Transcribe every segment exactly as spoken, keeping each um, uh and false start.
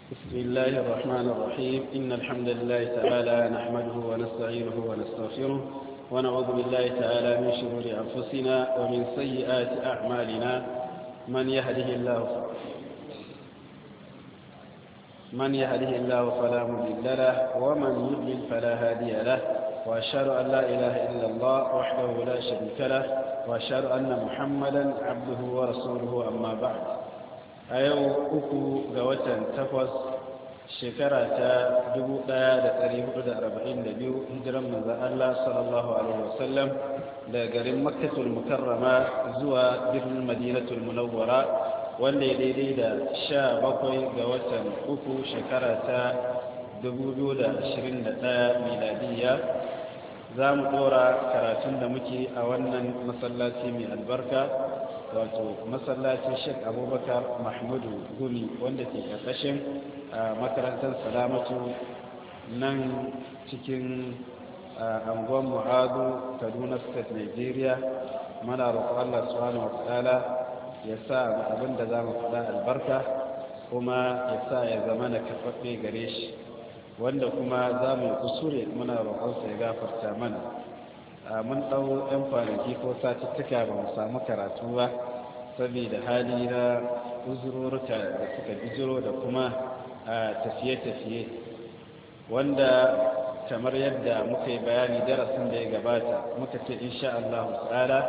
بسم الله الرحمن الرحيم إن الحمد لله تعالى نحمده ونستعينه ونستغفره ونعوذ بالله تعالى من شرور أنفسنا ومن سيئات أعمالنا من يهده الله من يهده الله فلا مضل له ومن يضلل فلا هادي له وأشهد أن لا إله إلا الله وحده لا شريك له وأشهد أن محمدا عبده ورسوله أما بعد a yau uku ga watan takwas shekara ta dubu ɗaya da ɗari hudu da arba'in da biyu hijiran manzan Allah sallallahu alaihi wasallam daga garin makkatul mukarrama zuwa birnin madinatul munawwara wanda ya daidai da sha bakwai ga watan uku shekara ta dubu biyu da ashirin da ɗaya miladiyya za mu ɗora karatun da muke a wannan masallaci mai albarka wato masallacin Sheikh Abubakar Mahmudu Gumi wanda ke ƙarƙashin makarantar Salamatu nan cikin anguwan Mu'adu Kaduna State Nigeria. Muna roƙon Allah subhanahu wataala ya sa abin da zamu faɗa albarka kuma ya sa ya zama na karɓaɓɓe gare shi wanda kuma za mu yi kusure muna roƙonsa ya gafarta mana. mun ɗau 'yan kwanaki ko satuttuka ba mu samu karatu ba saboda hali na uzurorka da suka bijiro da kuma tafiye-tafiye wanda kamar yadda muka yi bayani darasin da ya gabata muka ce insha Allah ta'ala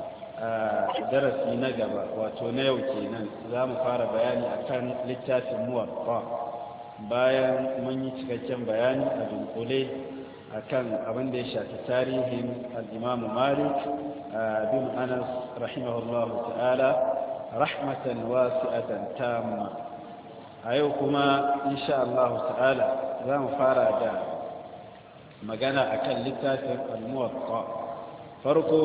darasi na gaba wato na yau kenan za mu fara bayani akan littafin muwatta bayan mun yi cikakken bayani a dunkule akan abin da ya shafi tarihin al-Imam Malik bin Anas rahimahullahu ta'ala rahmatan wasi'atan tamma. A yau kuma insha Allah ta'ala za mu fara da magana akan littafin al-Muwatta. Farko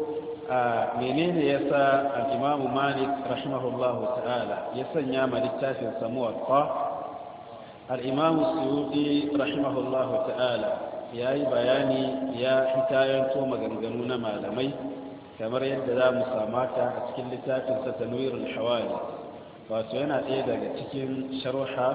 menene yasa al-Imam Malik rahimahullahu ta'ala ya sanya ma littafin sa Muwatta? Al-Imam Suyuti rahimahullahu ta'ala ya yi bayani ya hikayanto maganganu na malamai kamar yadda za mu samata a cikin littafinsa tanwirul hawali wato yana ɗaya daga cikin sharuha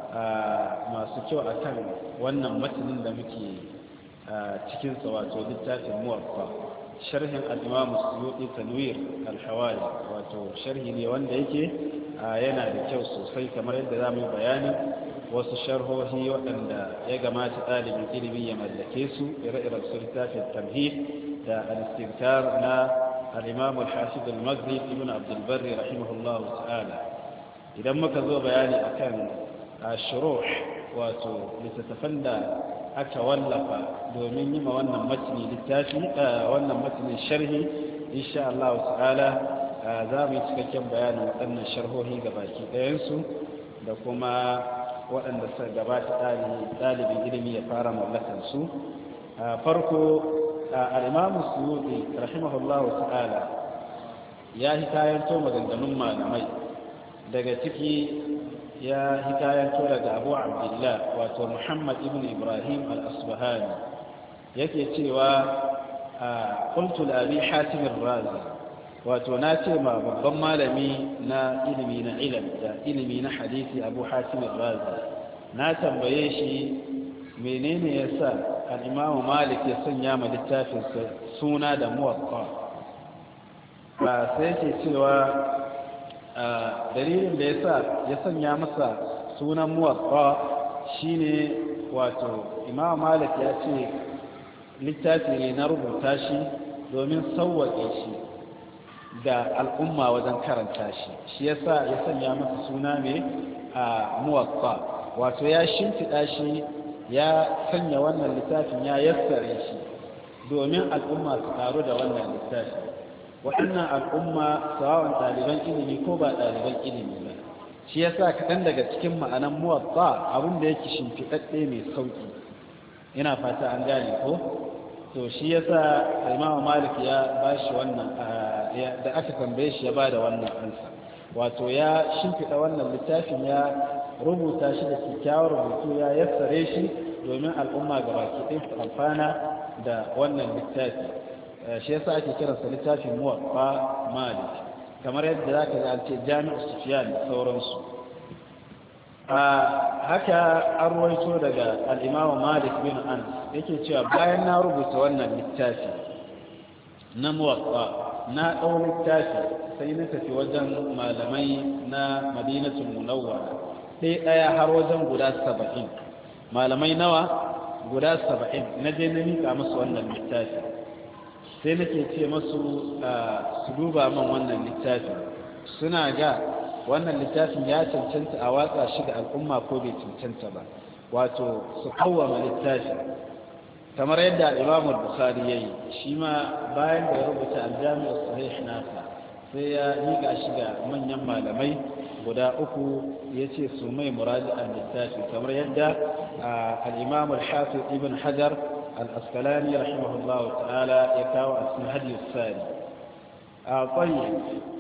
masu kyau a kan wannan matanin da muke cikinsa wato littafin muwatta sharhin al'imamu suyuɗi tanwir al-hawali wato sharhi ne wanda yake yana da kyau sosai kamar yadda za mu yi bayani wasu sharhohi waɗanda ya gamata ɗalibin ilimi ya mallake su ire-iren su littafin tamhid da al-istintar na al-imam al-hafiz al-maghrib ibn abd al-barr rahimahullahu ta'ala idan muka zo bayani akan shuruh wato littattafan da aka wallafa domin yi ma wannan matni littafi wannan matnin sharhi insha Allah ta'ala za mu yi cikakken bayanin waɗannan sharhohi gabaki ɗayansu da kuma waɗanda suka gabata ɗalibin ilimi ya fara mallakansu farko al'imamu suyuɗi rahimahullahu ta'ala ya hikayanto maganganun malamai daga ciki ya hikayanto daga abu abdullah wato muhammad ibn ibrahim al-asbahani yake cewa qultu li abi hatim ar-razi wato na ce ma babban malami na ilimi na ilam da ilimi na hadisi abu hatim razi na tambaye shi menene yasa al-imam malik ya sanya ma littafin suna da muwatta ba sai ce cewa dalilin da yasa ya sanya masa sunan muwatta shine wato imam malik ya ce littafi ne na rubuta shi domin sauwaƙe shi da al'umma wajen karanta shi shi yasa ya sanya masa suna mai a muwatta wato ya shimfiɗa shi ya sanya wannan littafin ya yassare shi domin al'umma su taru da wannan littafi waɗannan al'umma sawawan ɗaliban ilimi ko ba ɗaliban ilimi ba shi yasa kaɗan daga cikin ma'anan muwatta abin da yake shimfiɗaɗɗe mai sauƙi ina fata an gane ko to shi yasa Imam Malik ya bashi wannan da aka tambaye shi ya bada wannan ansa wato ya shimfida wannan littafin ya rubuta shi da kyakkyawar rubutu ya yassare shi domin al'umma gabaki ɗaya su amfana da wannan littafi shi yasa ake kiransa littafin Muwatta Malik kamar yadda zaka ga an ce Jami'u Sufyan da sauransu haka an ruwaito daga al-Imam Malik bin Anas yake cewa bayan na rubuta wannan littafi na Muwatta na ɗau littafi sai na tafi wajen malamai na Madinatul Munawwara ɗaya ɗaya har wajen guda saba'in malamai nawa guda saba'in na je na miƙa musu wannan littafi sai nake ce masu su duba min wannan littafi suna ga wannan littafin ya cancanta a watsa shi ga al'umma ko bai cancanta ba wato su kawwama littafi kamar yadda Imam Bukhari yayi shi ma bayan da ya rubuta al-Jami' as-Sahih nasa sai ya miƙa shi ga manyan malamai guda uku yace su mai muraji'an littafi kamar yadda al-Imam al-Hafiz Ibn Hajar al-Asqalani rahimahullahu ta'ala ya kawo a cikin Hadi as-Sari a qayyim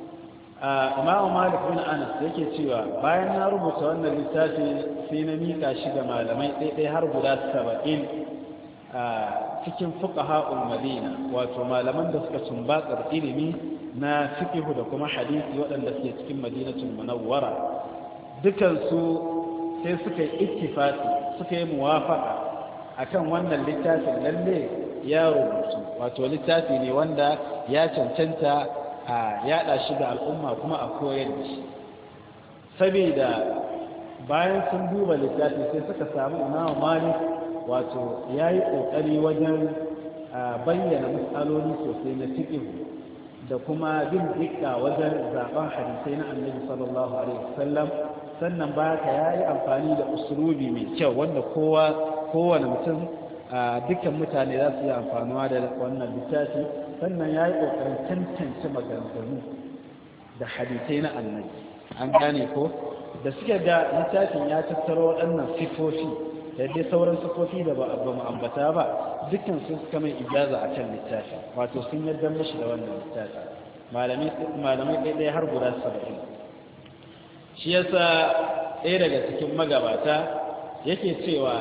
Imam Malik bin Anas yake cewa bayan na rubuta wannan littafi sai na miƙa shi ga malamai ɗaiɗai har guda saba'in a cikin fuqaha'ul Madina wato malaman da suka tumbatsar ilimi na fiqh da kuma hadisi waɗanda suke cikin Madinatul Munawwara dukan su sai suka yi ittifaqi suka yi muwafaqa akan wannan littafin lalle ya rubutu wato littafi ne wanda ya cancanta a yada shi ga al'umma kuma a koyar da shi saboda bayan sun duba littafi sai suka samu Imam Malik wato yayi kokari wajen bayyana matsaloli sosai na fiqh da kuma bin dikka wajen zaben hadisai na Annabi sallallahu alaihi wasallam sannan baka yayi amfani da usulubi mai kyau wanda kowa kowane mutum dukkan mutane za su yi amfanuwa da wannan littafi sannan ya yi ƙoƙarin tantance maganganu da hadisai na annabi an gane ko da suke ga littafin ya tattaro waɗannan sifofi da dai sauran sifofi da ba mu ambata ba dukkan sun suka mai ijaza a kan littafi wato sun yarda mashi da wannan littafi malamai ɗaya har guda saba'in shi yasa ɗaya daga cikin magabata yake cewa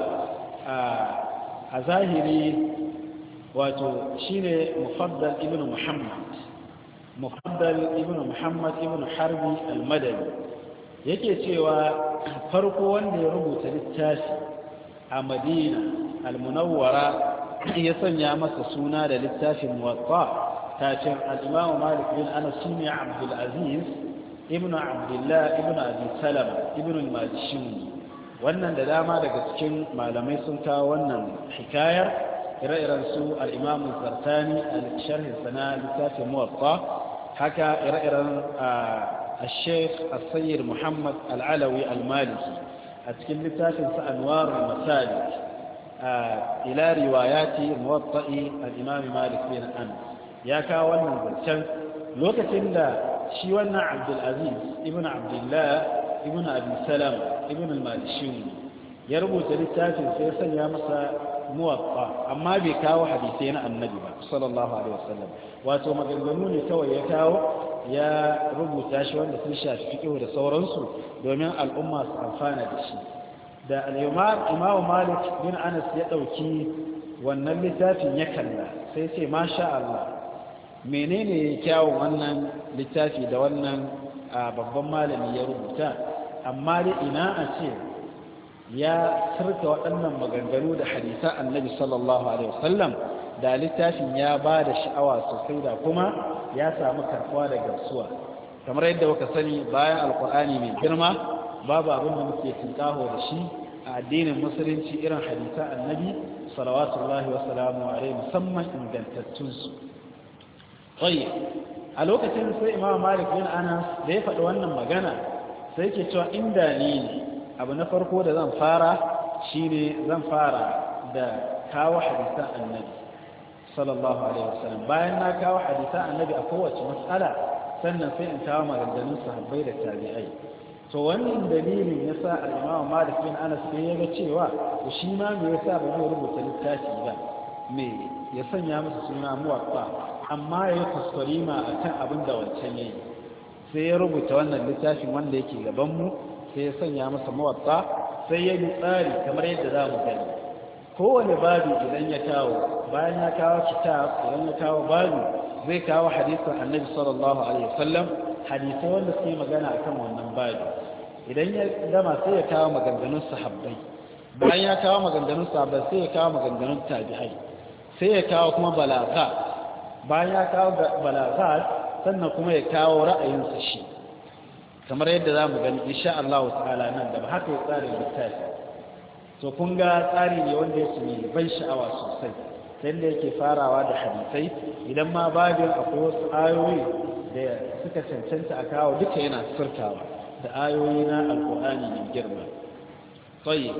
a zahiri wato shine mufaddal ibn muhammad mufaddal ibn muhammad ibn harbi al-madani yake cewa farko wanda ya rubuta littafi a madina al-munawwara ya sanya masa suna da littafin muwatta kafin al-imam malik bin anas shine abdul aziz ibn abdullah ibn abi salama ibn al-majishuni wannan da dama daga cikin malamai sun kawo wannan hikayar ire-iren su al-imam al-zartani al-sharh sana littafin muwatta haka ire-iren al-sheikh al-sayyid muhammad al-alawi al-maliki a cikin littafin sa anwar al-masalik ila riwayati muwatta'i al-imam malik bin anas ya kawo wannan zancen lokacin da shi wannan abdul aziz ibn abdullah ibn abi salam ibn al-malishuni ya rubuta littafin sai ya sanya masa muwatta amma bai kawo hadisi na annabi ba sallallahu alaihi wasallam wato maganganu ne kawai ya kawo ya rubuta shi wanda sun shafi fiqh da sauransu domin al'umma su amfana da shi da al-imam imam malik bin anas ya dauki wannan littafin ya kalla sai ce masha Allah menene kyawun wannan littafi da wannan babban malami ya rubuta amma dai ina a ce ya sirka waɗannan maganganu da hadisan annabi sallallahu alaihi wasallam da littafin ya ba da sha'awa sosai da kuma ya samu karɓuwa da gamsuwa kamar yadda kuka sani bayan alkur'ani mai girma babu abin da muke tinkaho da shi a addinin musulunci irin hadisan annabi salawatullahi wa salamu alaihi musamman ingantattun su a lokacin sai imam malik bin anas da ya faɗi wannan magana sai ke cewa inda ni ne abu na farko da zan fara shine zan fara da kawo hadisan annabi sallallahu alaihi wasallam bayan na kawo hadisan annabi a kowace mas'ala sannan sai in kawo maganganun sahabbai da tabi'ai to wannan dalilin yasa al-imam malik bin anas sai ya ga cewa to shi ma me yasa ba zai rubuta littafi ba me ya sanya masa suna muwatta amma ya kuskure ma akan abin da wancan ne sai ya rubuta wannan littafin wanda yake gaban mu sai ya sanya masa muwatta sai ya yi tsari kamar yadda za mu gani kowane babu idan ya kawo bayan ya kawo kitab idan ya kawo babu zai kawo hadisin annabi sallallahu alaihi wasallam hadisai wanda suke magana akan wannan babu idan ya gama sai ya kawo maganganun sahabbai bayan ya kawo maganganun sahabbai sai ya kawo maganganun tabi'ai sai ya kawo kuma balagha bayan ya kawo balagha sannan kuma ya kawo ra'ayinsa shi kamar yadda za mu gani insha Allah ta'ala nan da haka ya tsara littafi to kun ga tsari ne wanda yake mai ban sha'awa sosai sai da yake farawa da hadisai idan ma babin akwai wasu ayoyi da suka cancanta a kawo duka yana furtawa da ayoyi na alkur'ani mai girma tsaye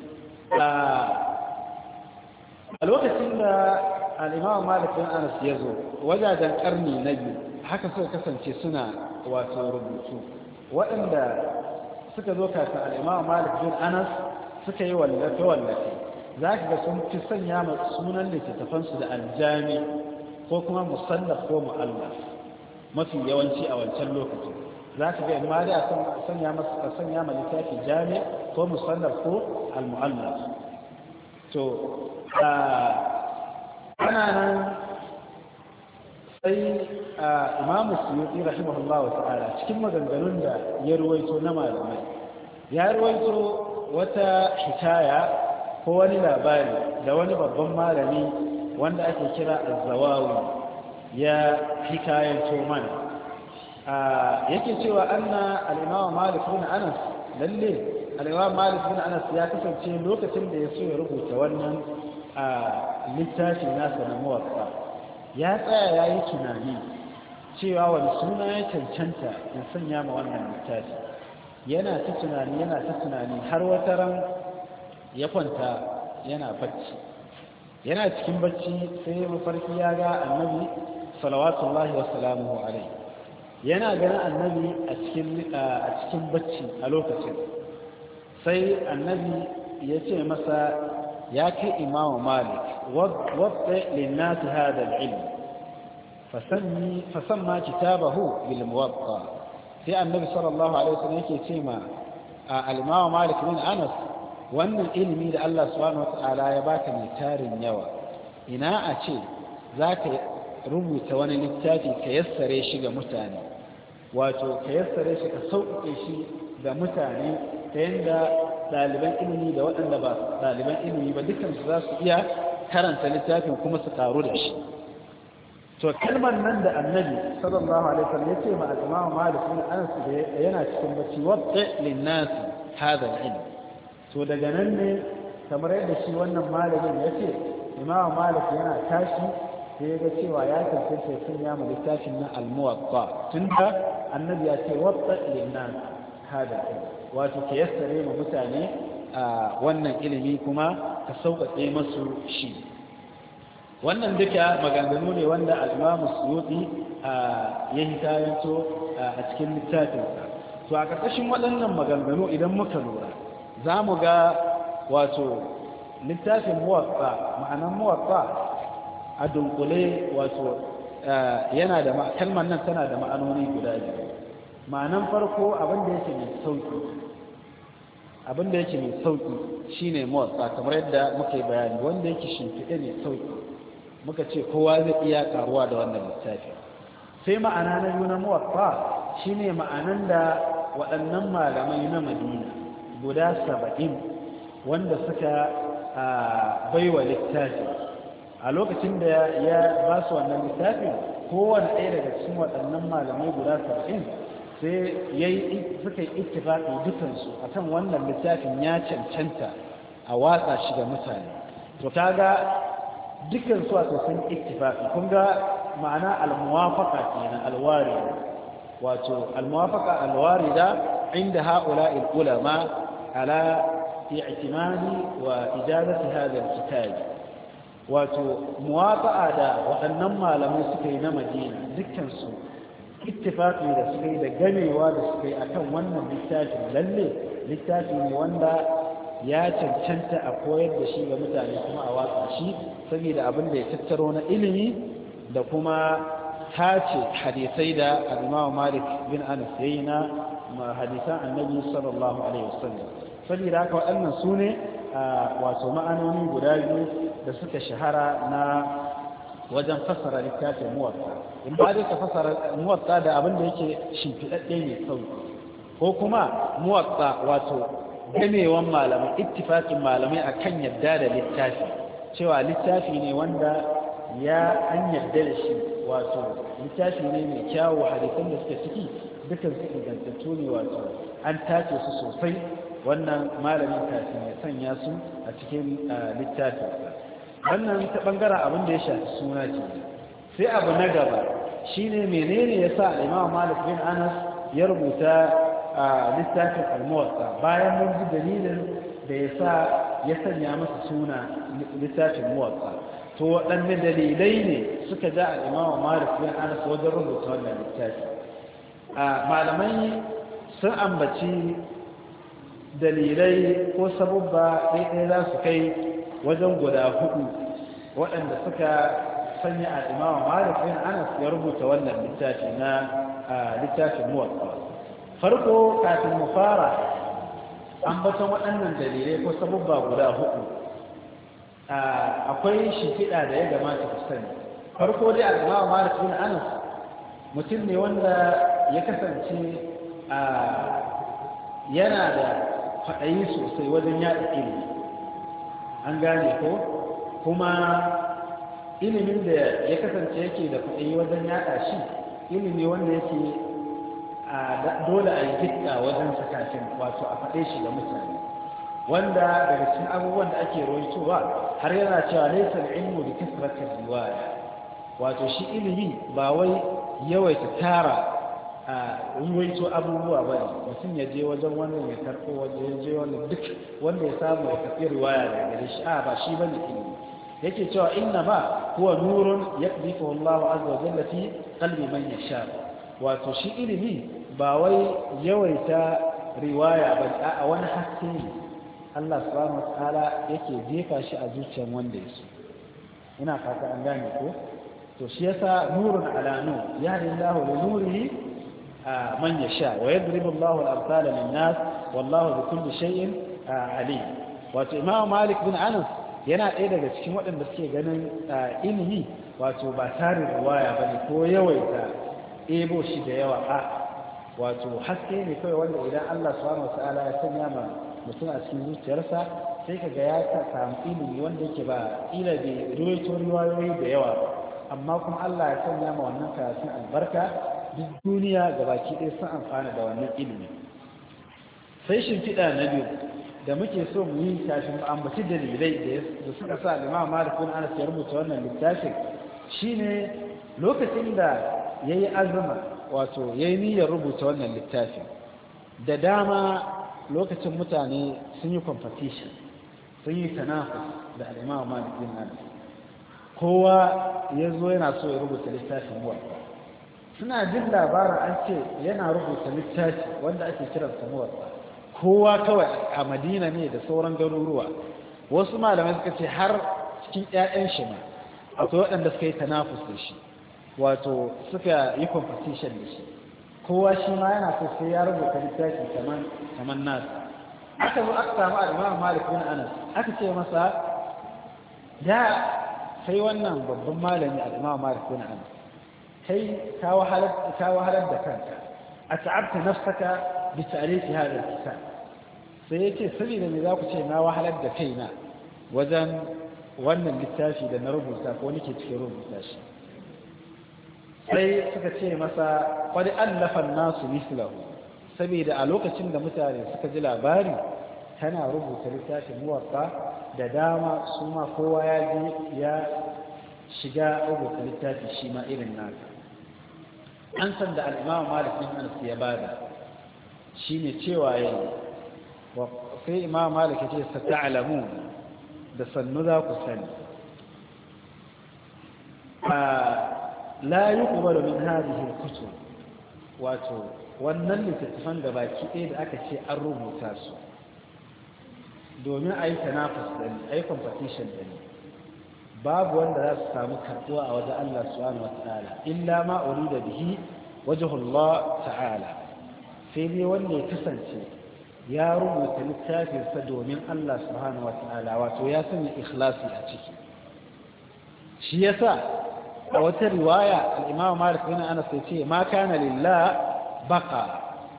a lokacin da al'imam malik bin anas ya zo wajajen karni na biyu haka suka kasance suna wato rubutu waɗanda suka zo kafin al'imam malik bin anas suka yi wallafe-wallafe za ka ga sun fi sanya sunan littattafansu da aljami ko kuma musallaf ko mu'allaf mafi yawanci a wancan lokacin za ka ga in ma da sanya a sanya ma littafi jami ko musallaf ko al-mu'allaf to ana nan sai imamu suyuti rahimahullah wa ta'ala cikin maganganun da ya ruwaito na malamai ya ruwaito wata hikaya ko wani labari da wani babban malami wanda ake kira az-zawawi ya hikayanto mana yake cewa anna al-imam malik bin anas lalle al-imam malik bin anas ya kasance lokacin da ya so ya rubuta wannan littafin nasa na muwatta ya tsaya ya yi tunani cewa wani suna ya cancanta in sanya ma wannan littafi yana ta tunani yana ta tunani har wata ran ya kwanta yana bacci yana cikin bacci sai mafarki ya ga annabi salawatullahi wa salamuhu alaihi yana ganin annabi a cikin a cikin bacci a lokacin sai annabi ya ce masa ya kai imamu malik wadda linnati hada al-ilm fasammi fasamma kitabahu bil muwatta sai annabi sallallahu alaihi wasallam yake ce ma al-imamu malik bin anas wannan ilimi da Allah subhanahu wata'ala ya baka mai tarin yawa ina a ce zaka rubuta wani littafi ka yassare shi ga mutane wato ka yassare shi ka sauƙaƙe shi ga mutane ta yadda ɗaliban ilimi da waɗanda ba ɗaliban ilimi ba dukansu za su iya karanta littafin kuma su karu da shi to kalmar nan da annabi sallallahu alaihi wasallam yace ma al-imam malik bin anas da yana cikin bacci wadda lin-nas hadha al-ilm to daga nan ne kamar yadda shi wannan malamin yace imam malik yana tashi sai ga cewa ya tantance sun ya ma littafin na al-muwatta tunda annabi ya ce wadda lin-nas hada wato ke yassare ma mutane a wannan ilimi kuma ka sauƙaƙe masu shi wannan duka maganganu ne wanda al-Imam Suyuti ya hikayanto a cikin littafinsa to a ƙarƙashin waɗannan maganganu idan muka lura za mu ga wato littafin muwatta ma'anan muwatta a dunkule wato yana da kalmar nan tana da ma'anoni guda biyu ma'anan farko abin da yake mai sauki abin da yake mai sauki shine muwatta kamar yadda muka yi bayani wanda yake shimfiɗe ne sauki muka ce kowa zai iya karuwa da wannan littafi sai ma'ana na biyu na muwatta shine ma'anan da waɗannan malamai na Madina guda saba'in wanda suka baiwa littafi a lokacin da ya ba su wannan littafin kowane ɗaya daga cikin waɗannan malamai guda saba'in sai yayi suka yi ittifaqi dukansu akan wannan littafin ya cancanta a watsa shi ga mutane to kaga dukkan su wato sun ittifaqi kun ga ma'ana al-muwafaqa kenan al-warida wato al-muwafaqa al-warida inda ha'ula'i al-ulama ala i'timadi wa ijazati hadha al-kitab wato muwafaqa da waɗannan malamai suka yi na Madina dukkan su ittifaqi da suka yi da ganewa da suka yi akan wannan littafin lalle littafi ne wanda ya cancanta a koyar da shi ga mutane kuma a watsa shi saboda abin da ya tattaro na ilimi da kuma tace hadisai da al-Imam Malik bin Anas yayi na hadisan Annabi sallallahu alaihi wasallam saboda haka waɗannan sune wato ma'anoni guda biyu da suka shahara na wajen fassara littafin muwatta in ba dai ka fassara muwatta da abin da yake shimfiɗaɗɗe ne sauki ko kuma muwatta wato gamewan malamai ittifaqin malamai akan yadda da littafi cewa littafi ne wanda ya an yadda da shi wato littafi ne mai kyawu hadisan da suke ciki dukan su ingantattu ne wato an tace su sosai wannan malamin kafin ya sanya su a cikin littafin wannan ta bangaren abin da ya shafi suna ce sai abu na gaba shine menene yasa Imam Malik bin Anas ya rubuta littafin al-Muwatta bayan mun ji dalilin da yasa ya sanya masa suna littafin Muwatta to waɗanne dalilai ne suka ja al-Imam Malik bin Anas wajen rubuta wannan littafi malamai sun ambaci dalilai ko sabubba ɗaiɗai za su kai wajen guda hudu waɗanda suka sanya al'imama Malik bin Anas ya rubuta wannan littafi na littafin Muwatta. Farko kafin mu fara ambaton waɗannan dalilai ko sabubba guda hudu akwai shimfiɗa da ya gamata ku sani. Farko dai al'imama Malik bin Anas mutum ne wanda ya kasance yana da faɗayi sosai wajen yaɗa ilimi an gane ko kuma ilimin da ya kasance yake da faɗayi wajen yaɗa shi ilimi wanda yake dole a yi dukka wajen sakafin wato a faɗe shi ga mutane wanda daga cikin abubuwan da ake rawaitowa har yana cewa laysa al-ilmu bi kasrati riwaya wato shi ilimi ba wai yawaita tara a ruwaito abubuwa ba mutum ya je wajen wannan ya karɓo wajen ya je wannan duk wanda ya samu ya karɓi riwaya daga gare shi a ba shi bane ilimi yake cewa inna ma huwa nurun yaqdifu Allahu azza wa jalla fi qalbi man yasha wato shi ilimi ba wai yawaita riwaya ba a wani haske ne Allah subhanahu wa ta'ala yake jefa shi a zuciyar wanda ya so ina fata an gane ko to shi yasa nurun ala nur yahdi Allahu li nurihi man yasha wa yadribu Allahu al-amthala lin-nas wallahu bi kulli shay'in alim wato Imam Malik bin Anas yana ɗaya daga cikin waɗanda suke ganin ilimi wato ba tarin riwaya bane ko yawaita ebo shi da yawa a wato haske ne kai wanda idan Allah subhanahu wa ta'ala ya sanya ma mutum a cikin zuciyarsa sai kaga ya samu ilimi wanda yake ba ila da ruwaito riwayoyi da yawa amma kuma Allah ya sanya ma wannan karatun albarka duk duniya gabaki ɗaya sun amfana da wannan ilimi sai shimfiɗa na biyu da muke so mu yi kafin mu ambaci dalilai da suka sa Imam Malik bin Anas ya rubuta wannan littafin shine lokacin da yayi azuma wato yayi niyyar rubuta wannan littafin da dama lokacin mutane sun yi competition sun yi tanafus da Imam Malik bin Anas kowa ya zo yana so ya rubuta littafin Muwatta suna jin labarin an ce yana rubuta littafi wanda ake kiransa Muwatta kowa kawai a Madina ne da sauran garuruwa wasu malamai suka ce har cikin ƴaƴan shi ma akwai waɗanda suka yi tanafus da shi wato suka yi competition da shi kowa shi ma yana so sai ya rubuta littafi kaman kaman nasu aka zo aka samu al-Imam Malik bin Anas aka ce masa ya kai wannan babban malami al-Imam Malik bin Anas kai ka wahalar ka wahalar da kanka at'abta nafsaka bi ta'rif hadha al-kitab sai yace saboda me za ku ce na wahalar da kaina wajen wannan littafi da na rubuta ko nake cikin rubuta shi sai suka ce masa qad allafa an-nasu mislahu saboda a lokacin da mutane suka ji labari tana rubuta littafin Muwatta da dama su ma kowa ya ji ya shiga rubuta littafi shi ma irin naka an san da al-Imam Malik bin Anas ya bada shine cewa yayi wa sai Imam Malik ya ce sata'lamu da sannu za ku sani la yuqbalu min hadhihi al-kutub wato wannan littattafan da baki ɗaya da aka ce an rubuta su domin a yi tanafus da ni a yi competition da ni babu wanda za su samu karɓuwa a wajen Allah subhanahu wa ta'ala illa ma urida bihi wajhullah ta'ala sai dai wanda ya kasance ya rubuta littafinsa domin Allah subhanahu wa ta'ala wato ya sanya ikhlasi a ciki shi yasa a wata riwaya al-Imam Malik bin Anas ya ce ma kana lillah baka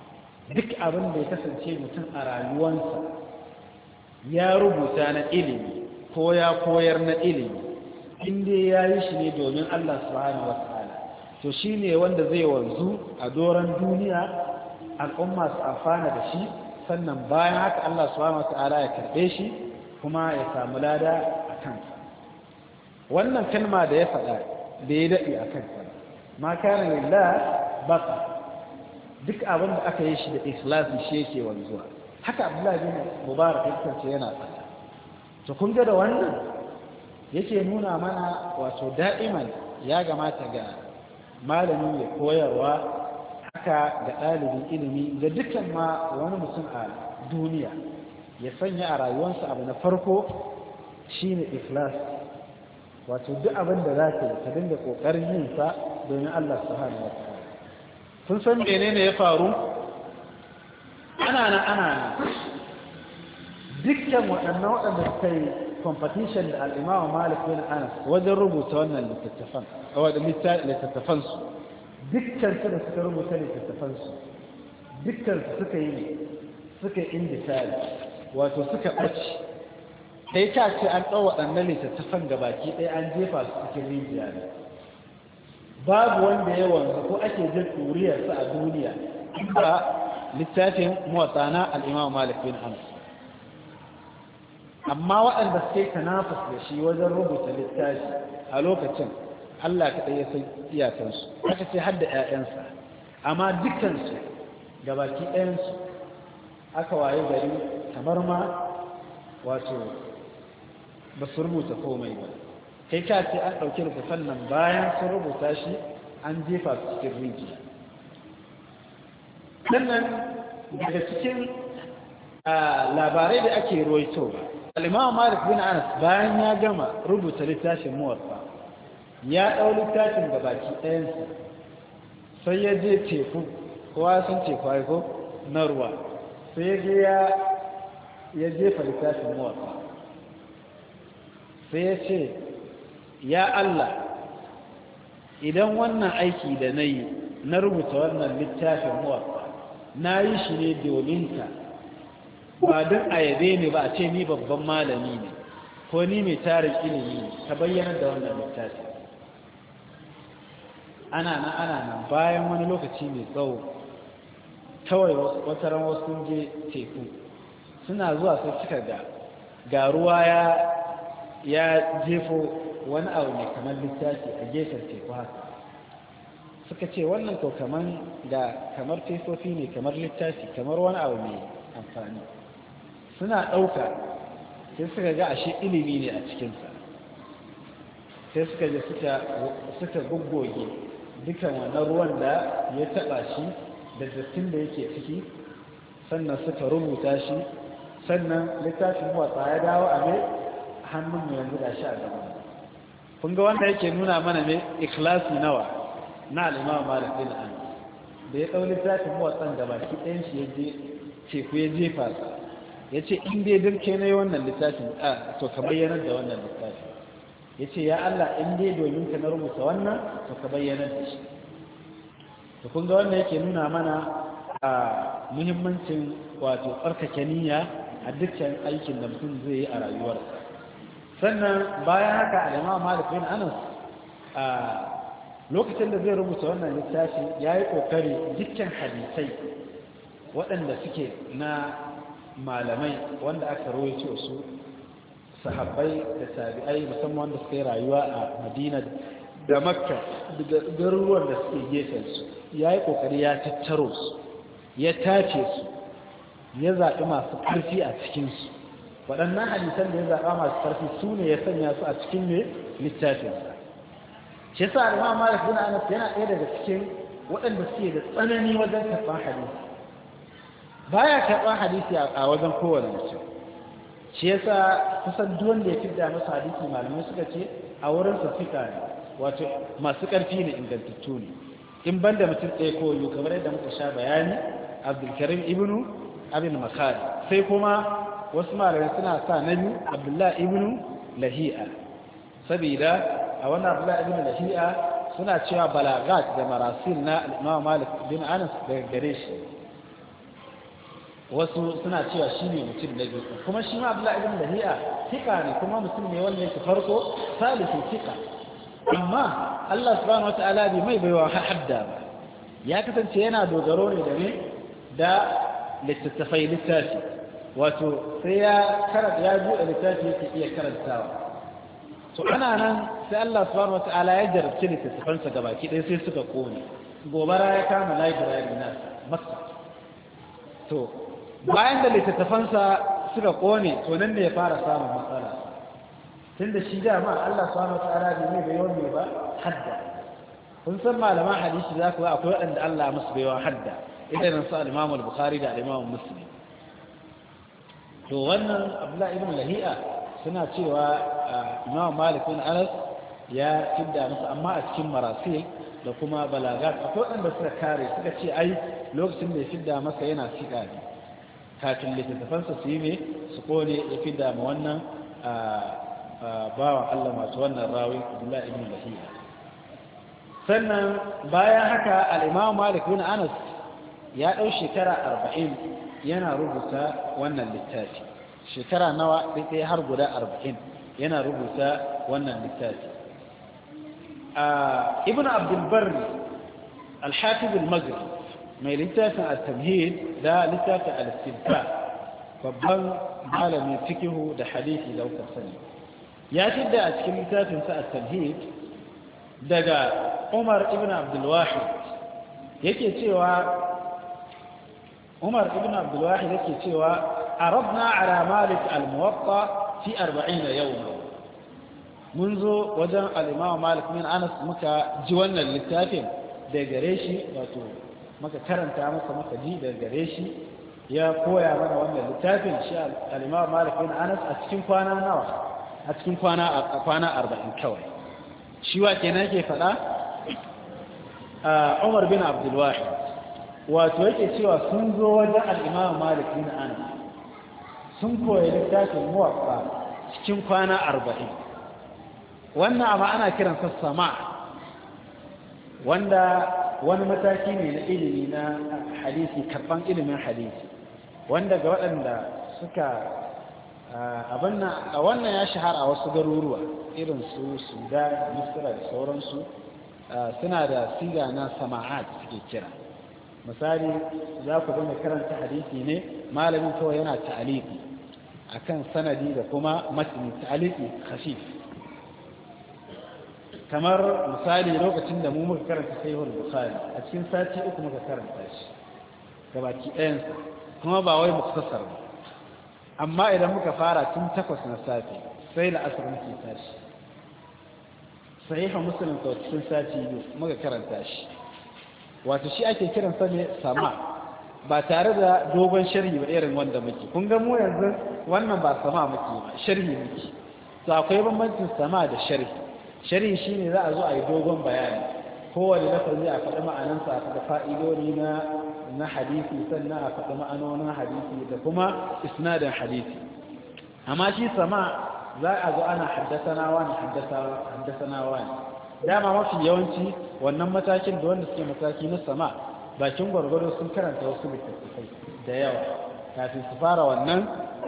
duk abin da ya kasance mutum a rayuwarsa ya rubuta na ilimi ko ya koyar na ilimi inda ya yi shi ne domin Allah subhanahu wa ta'ala to shi ne wanda zai wanzu a doron duniya al'umma su amfana da shi sannan bayan haka Allah subhanahu wa ta'ala ya karɓe shi kuma ya samu lada a kansa wannan kalma da ya faɗa da ya daɗe a kansa ma kana lillah baka duk abin da aka yi shi da ikhlasi shi yake wanzuwa haka Abdullahi bin Mubarak yake yana faɗa to kun ga da wannan yake nuna mana wato da'iman ya gamata ga malami mai koyarwa haka ga ɗalibin ilimi ga dukkan ma wani mutum a duniya ya sanya a rayuwarsa abu na farko shine ikhlas wato duk abin da za ka yi ka dinga ƙoƙarin yin sa domin Allah subhanahu wa ta'ala kun san menene ya faru ana nan ana nan dukkan waɗannan waɗanda suka yi competition da al'imama Malik bin Anas wajen rubuta wannan littattafan wadda littattafan su dukkan su da suka rubuta littattafan su dukkan su suka yi suka yi indisali wato suka ɓace sai ta ce an ɗau waɗannan littattafan ga baki ɗaya an jefa su cikin rijiya ne babu wanda ya wanzu ko ake jin ɗuriyarsa a duniya ba littafin muwatsana al'imama Malik bin Anas amma waɗanda suke tanafus da shi wajen rubuta littafi a lokacin Allah kaɗai ya san iyakansu aka ce har da ‘ya'yansa amma dukansu ga baki ɗayansu aka waye gari kamar ma wato ba su rubuta komai ba kai ka ce an ɗauki littafan nan bayan sun rubuta shi an jefa su cikin rijiya sannan daga cikin labarai da ake ruwaito al'imam Malik bin Anas bayan ya gama rubuta littafin muwatta ya ɗau littafin da baki ɗayansa sai ya je teku kowa sun teku haiko na ruwa sai ya ya jefa littafin muwatta sai ya ce ya Allah idan wannan aiki da na yi na rubuta wannan littafin muwatta na yi shi ne domin ka ba don a yabe ni ba a ce ni babban malami ne ko ni mai tarin ilimi ne ta bayyana da wannan littafi ana nan ana nan bayan wani lokaci mai tsawo kawai wata ran wasu je teku suna zuwa sai suka ga ga ruwa ya ya jefo wani abu mai kamar littafi a gefen teku haka suka ce wannan ko kamar da kamar fesofi ne kamar littafi kamar wani abu mai amfani suna ɗauka sai suka ga ashe ilimi ne a cikinsa sai suka je suka guggoge dukan wannan ruwan da ya taɓa shi da dattin da yake ciki sannan suka rubuta shi sannan littafin watsa ya dawo a mai hannun mu yanzu da shi a gaban kun ga wanda yake nuna mana mai ikhlasi nawa na al'imama Malik bin Anas da ya ɗau littafin watsan da baki ɗayan shi ya je teku ya jefa sa ya ce in dai dirke na yi wannan littafin a to ka bayyanar da wannan littafin ya ce ya Allah in dai domin ka na rubuta wannan to ka bayyanar da shi to kun ga wannan yake nuna mana a muhimmancin wato tsarkake niyya a dukkan aikin da mutum zai yi a rayuwarsa sannan bayan haka al-Imam Malik bin Anas a lokacin da zai rubuta wannan littafi ya yi kokari dukkan hadisai waɗanda suke na malamai wanda aka rawaito su sahabbai da tabi'ai musamman wanda suka yi rayuwa a Madina da Makka da garuruwan da suke gefen su yayi kokari ya tattaro su ya tace su ya zaɓi masu ƙarfi a cikin su waɗannan hadisan da ya zaɓa masu ƙarfi su ne ya sanya su a cikin ne littafin sa shi yasa Imam Malik bin Anas yana ɗaya daga cikin waɗanda suke da tsanani wajen karɓar hadisi baya karɓar hadisi a wajen kowane mutum shi yasa kusan duk wanda ya fidda masa hadisi malamai suka ce a wurin sa fika ne wato masu ƙarfi ne ingantattu ne in banda mutum ɗaya ko yiwu kamar yadda muka sha bayani Abdulkarim ibnu Abin Makari sai kuma wasu malamai suna sa na biyu Abdullah ibnu Lahi'a saboda a wannan Abdullah ibnu Lahi'a suna cewa balagat da marasil na Imam Malik bin Anas daga gare shi wasu suna cewa shi ne mutum na biyu kuma shi ma Abdullah ibn Lahi'a tika ne kuma mutum ne wanda yake farko salisu tika amma Allah subhanahu wataala bai mai baiwa hadda ba ya kasance yana dogaro ne da ne da littattafai littafi wato sai ya karanta ya buɗe littafi yake iya karantawa to ana nan sai Allah subhanahu wataala ya jarabce littattafansa gabaki ɗaya sai suka kone gobara ya kama library nasa masa to bayan da littattafansa suka kone to nan ne ya fara samun matsala tun da shi dama Allah subhanahu wataala bai mai bayo ne ba hadda kun san malaman hadisi za ku ga akwai waɗanda Allah musu baiwa hadda idan su al-Imam al-Bukhari da al-Imam Muslim to wannan Abdullah ibn Lahi'a suna cewa Imam Malik bin Anas ya tidda musu amma a cikin marasil da kuma balagat akwai waɗanda suka kare suka ce ai lokacin da ya fidda masa yana siƙa ne kafin littattafansa su yi ne su kone ya fidda ma wannan bawan Allah masu wannan rawi Abdullah ibn Lahiya sannan bayan haka al-Imam Malik bin Anas ya ɗau shekara arba'in yana rubuta wannan littafi shekara nawa ɗaya har guda arba'in yana rubuta wannan littafi ibn Abdul Barr al-Hafiz al-Maghrib mai littafin al-Tamhid da littafin al-Istidkar babban malamin fikihu da hadisi da kuka sani ya tidda a cikin littafin sa al-Tamhid daga Umar ibn Abdul Wahid yake cewa Umar ibn Abdul Wahid yake cewa arabna ala Malik al-Muwatta fi arba'in yawma mun zo wajen al-Imam Malik bin Anas muka ji wannan littafin da gare shi wato muka karanta masa muka ji da gare shi ya koya mana wannan littafin shi al-Imam Malik bin Anas a cikin kwana nawa a cikin kwana kwana arba'in kawai shi wa kenan yake faɗa Umar bin Abdul Wahid wato yake cewa sun zo wajen al-Imam Malik bin Anas sun koyi littafin Muwatta cikin kwana arba'in wannan abu ana kiransa sama wanda wani mataki ne na ilimi na hadisi karban ilimin hadisi wanda ga waɗanda suka a wannan ya shahara a wasu garuruwa irin su Sudan, Misra da sauransu suna da siga na sama'at suke kira misali za ku dinga karanta hadisi ne malamin kawai yana ta'aliki akan sanadi da kuma matni ta'aliki khafif kamar misali lokacin da mu muka karanta sahihul bukhari a cikin sati uku muka karanta shi gabaki ɗayan kuma ba wai muktasar ba amma idan muka fara tun takwas na safe sai la'asar muke tashi sahihul muslim ko cikin sati biyu muka karanta shi wato shi ake kiran sa ne sama ba tare da dogon sharhi ba irin wanda muke kun ga mu yanzu wannan ba sama muke ba sharhi muke to akwai bambancin sama da sharhi sharhi shine za a zo a yi dogon bayani kowane lafazi a faɗi ma'anansa a faɗi fa'idodi na na hadisi sannan a faɗi ma'anonin hadisi da kuma isnadin hadisi amma shi sama za a zo ana haddasana wani haddasana wani dama mafi yawanci wannan matakin da wanda suke mataki na sama bakin gwargwado sun karanta wasu littattafai da yawa kafin su fara wannan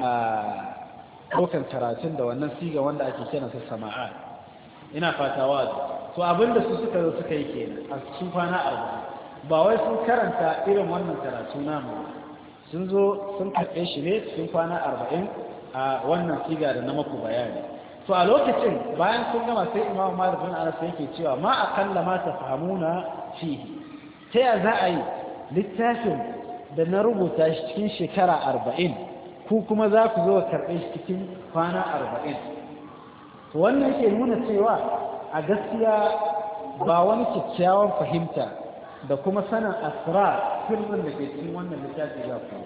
ɗaukan karatun da wannan siga wanda ake kiransa sama'a ina fata wazo to abinda su suka zo suka yi kenan a cikin kwana arba'in ba wai sun karanta irin wannan karatu namu sun zo sun karɓe shi ne cikin kwana arba'in a wannan siga da na maku bayani to a lokacin bayan sun gama sai imamu malik bin anas yake cewa ma aqalla ma tafhamuna fihi ta ya za a yi littafin da na rubuta shi cikin shekara arba'in ku kuma za ku zo karɓe shi cikin kwana arba'in to wannan ke nuna cewa a gaskiya ba wani kyakkyawan fahimta da kuma sanin asrar sirrin da ke cikin wannan littafi za ku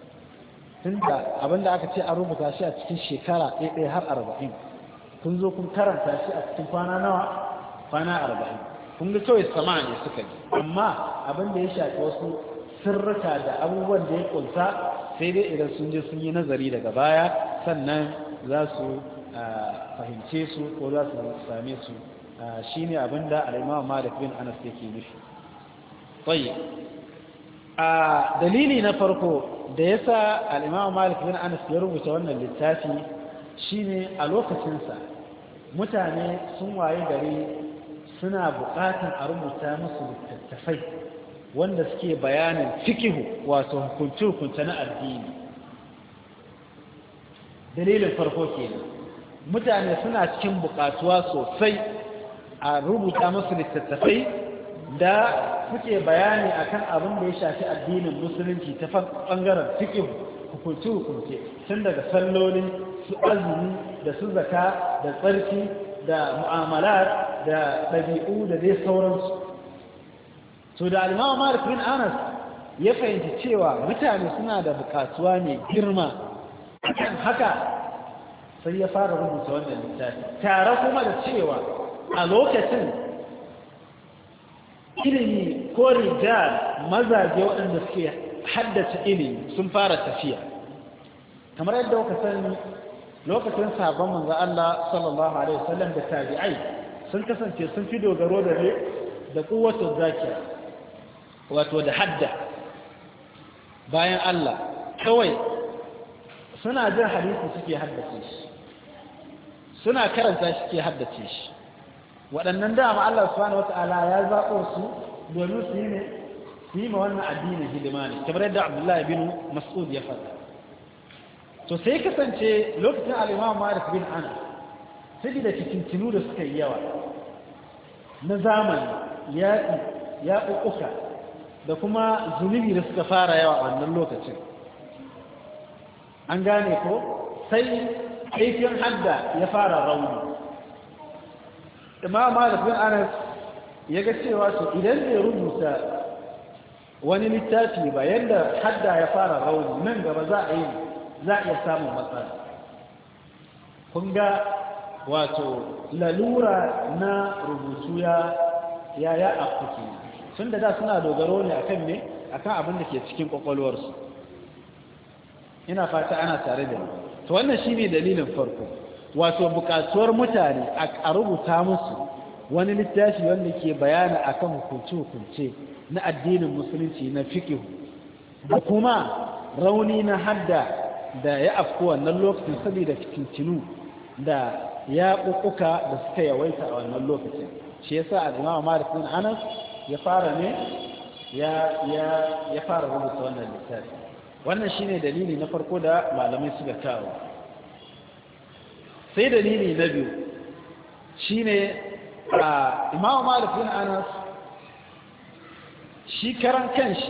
tunda abinda aka ce an rubuta shi a cikin shekara ɗaya ɗaya har arba'in kun zo kun karanta shi a cikin kwana nawa kwana arba'in kun ga kawai sama ne suka yi amma abin da ya shafi wasu sirrika da abubuwan da ya kunsa sai dai idan sun je sun yi nazari daga baya sannan za su fahimce su ko za su same su shi ne abin da al'imam malik bin anas yake nufi tsaye a dalili na farko da yasa al-Imam Malik bin Anas ya rubuta wannan littafi shine a lokacinsa mutane sun waye gari suna buƙatar a rubuta musu littattafai wanda suke bayanin fikihu wato hukunce-hukunce na addini. Dalilin farko kenan mutane suna cikin buƙatuwa sosai a rubuta musu littattafai da suke bayani akan abin da ya shafi addinin musulunci ta ɓangaren fikihu hukunce-hukunce tun daga salloli su azumi da su zaka da tsarki da mu'amalar da ɗabi'u da dai sauransu. To da al-Imam Malik bin Anas ya fahimci cewa mutane suna da buƙatuwa mai girma akan haka sai ya fara rubuta wannan littafi tare kuma da cewa a lokacin ilimi ko rijal mazaje waɗanda suke haddace ilimi sun fara tafiya kamar yadda kuka sani lokacin sabon manzo Allah sallallahu alaihi wasallam da tabi'ai sun kasance sun fi dogaro da ne da kuwatul zakira wato da hadda bayan Allah kawai suna jin hadisi suke haddace shi suna karanta shi suke haddace shi waɗannan dama Allah subhanahu wata'ala ya zaɓo su domin su yi ne su yi ma wannan addinin hidima ne kamar yadda Abdullahi bin Mas'ud ya faɗa. To sai kasance lokacin al-Imam Malik bin Anas sai da cikintinu da suka yi yawa na zamani yaƙi ya ƙuƙuka da kuma zunubi da suka fara yawa a wannan lokacin an gane ko sai aikin hadda ya fara rauni. Imam Malik bin Anas ya ga cewa to idan bai rubuta wani littafi ba yadda hadda ya fara rauni nan gaba za a yi za a iya samun matsala. Kun ga wato lalura na rubutu ya ya ya afkuki tun da da suna dogaro ne akan ne akan abin da ke cikin kwakwalwarsu. Ina fata ana tare da ni. To wannan shine dalilin farko. Wato bukatuwar mutane a rubuta musu wani littafi wanda ke bayani akan hukunce-hukunce na addinin musulunci na fiqh da kuma rauni na hadda da ya afku wannan lokacin saboda fitintinu da ya kukuka da suka yawaita a wannan lokacin. Shi yasa al-Imam Malik bin Anas ya fara ne ya ya ya fara rubuta wannan littafi. Wannan shine dalili na farko da malamai suka kawo. Sai dalili na biyu shine a Imam Malik bin Anas shi karan kanshi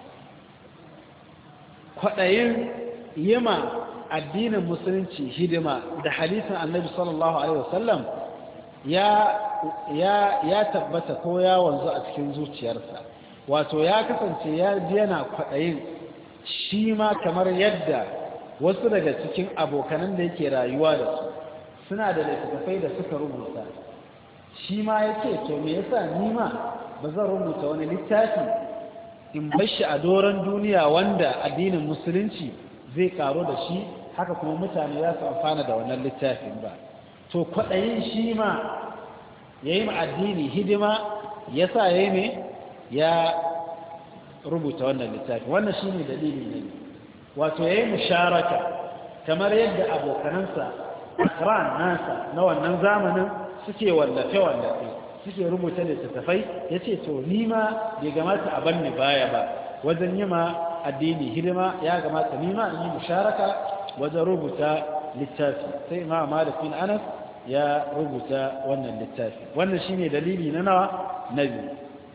kwadayin yima addinin musulunci hidima da hadisin Annabi sallallahu alaihi wasallam ya ya ya tabbata ko ya wanzu a cikin zuciyarsa. Wato ya kasance ya ji yana kwadayin shi ma kamar yadda wasu daga cikin abokanan da yake rayuwa da su suna da littattafai da suka rubuta. Shi ma ya ce to me yasa ni ma ba zan rubuta wani littafi in bar shi a doron duniya wanda addinin musulunci zai karo da shi haka kuma mutane za su amfana da wannan littafin ba. To kwaɗayin shi ma ya yi ma addini hidima ya sa ya yi ne ya rubuta wannan littafi. Wannan shi ne dalili ne wato ya yi musharaka kamar yadda abokanansa akran nasa na wannan zamanin suke wallafe-wallafe suke rubuta littattafai ya ce to nima bai gamata a banni baya ba wajen yi ma addini hidima ya gamata nima in yi musharaka wajen rubuta littafi. Sai Imam Malik bin Anas ya rubuta wannan littafi. Wannan shine dalili na nawa na biyu.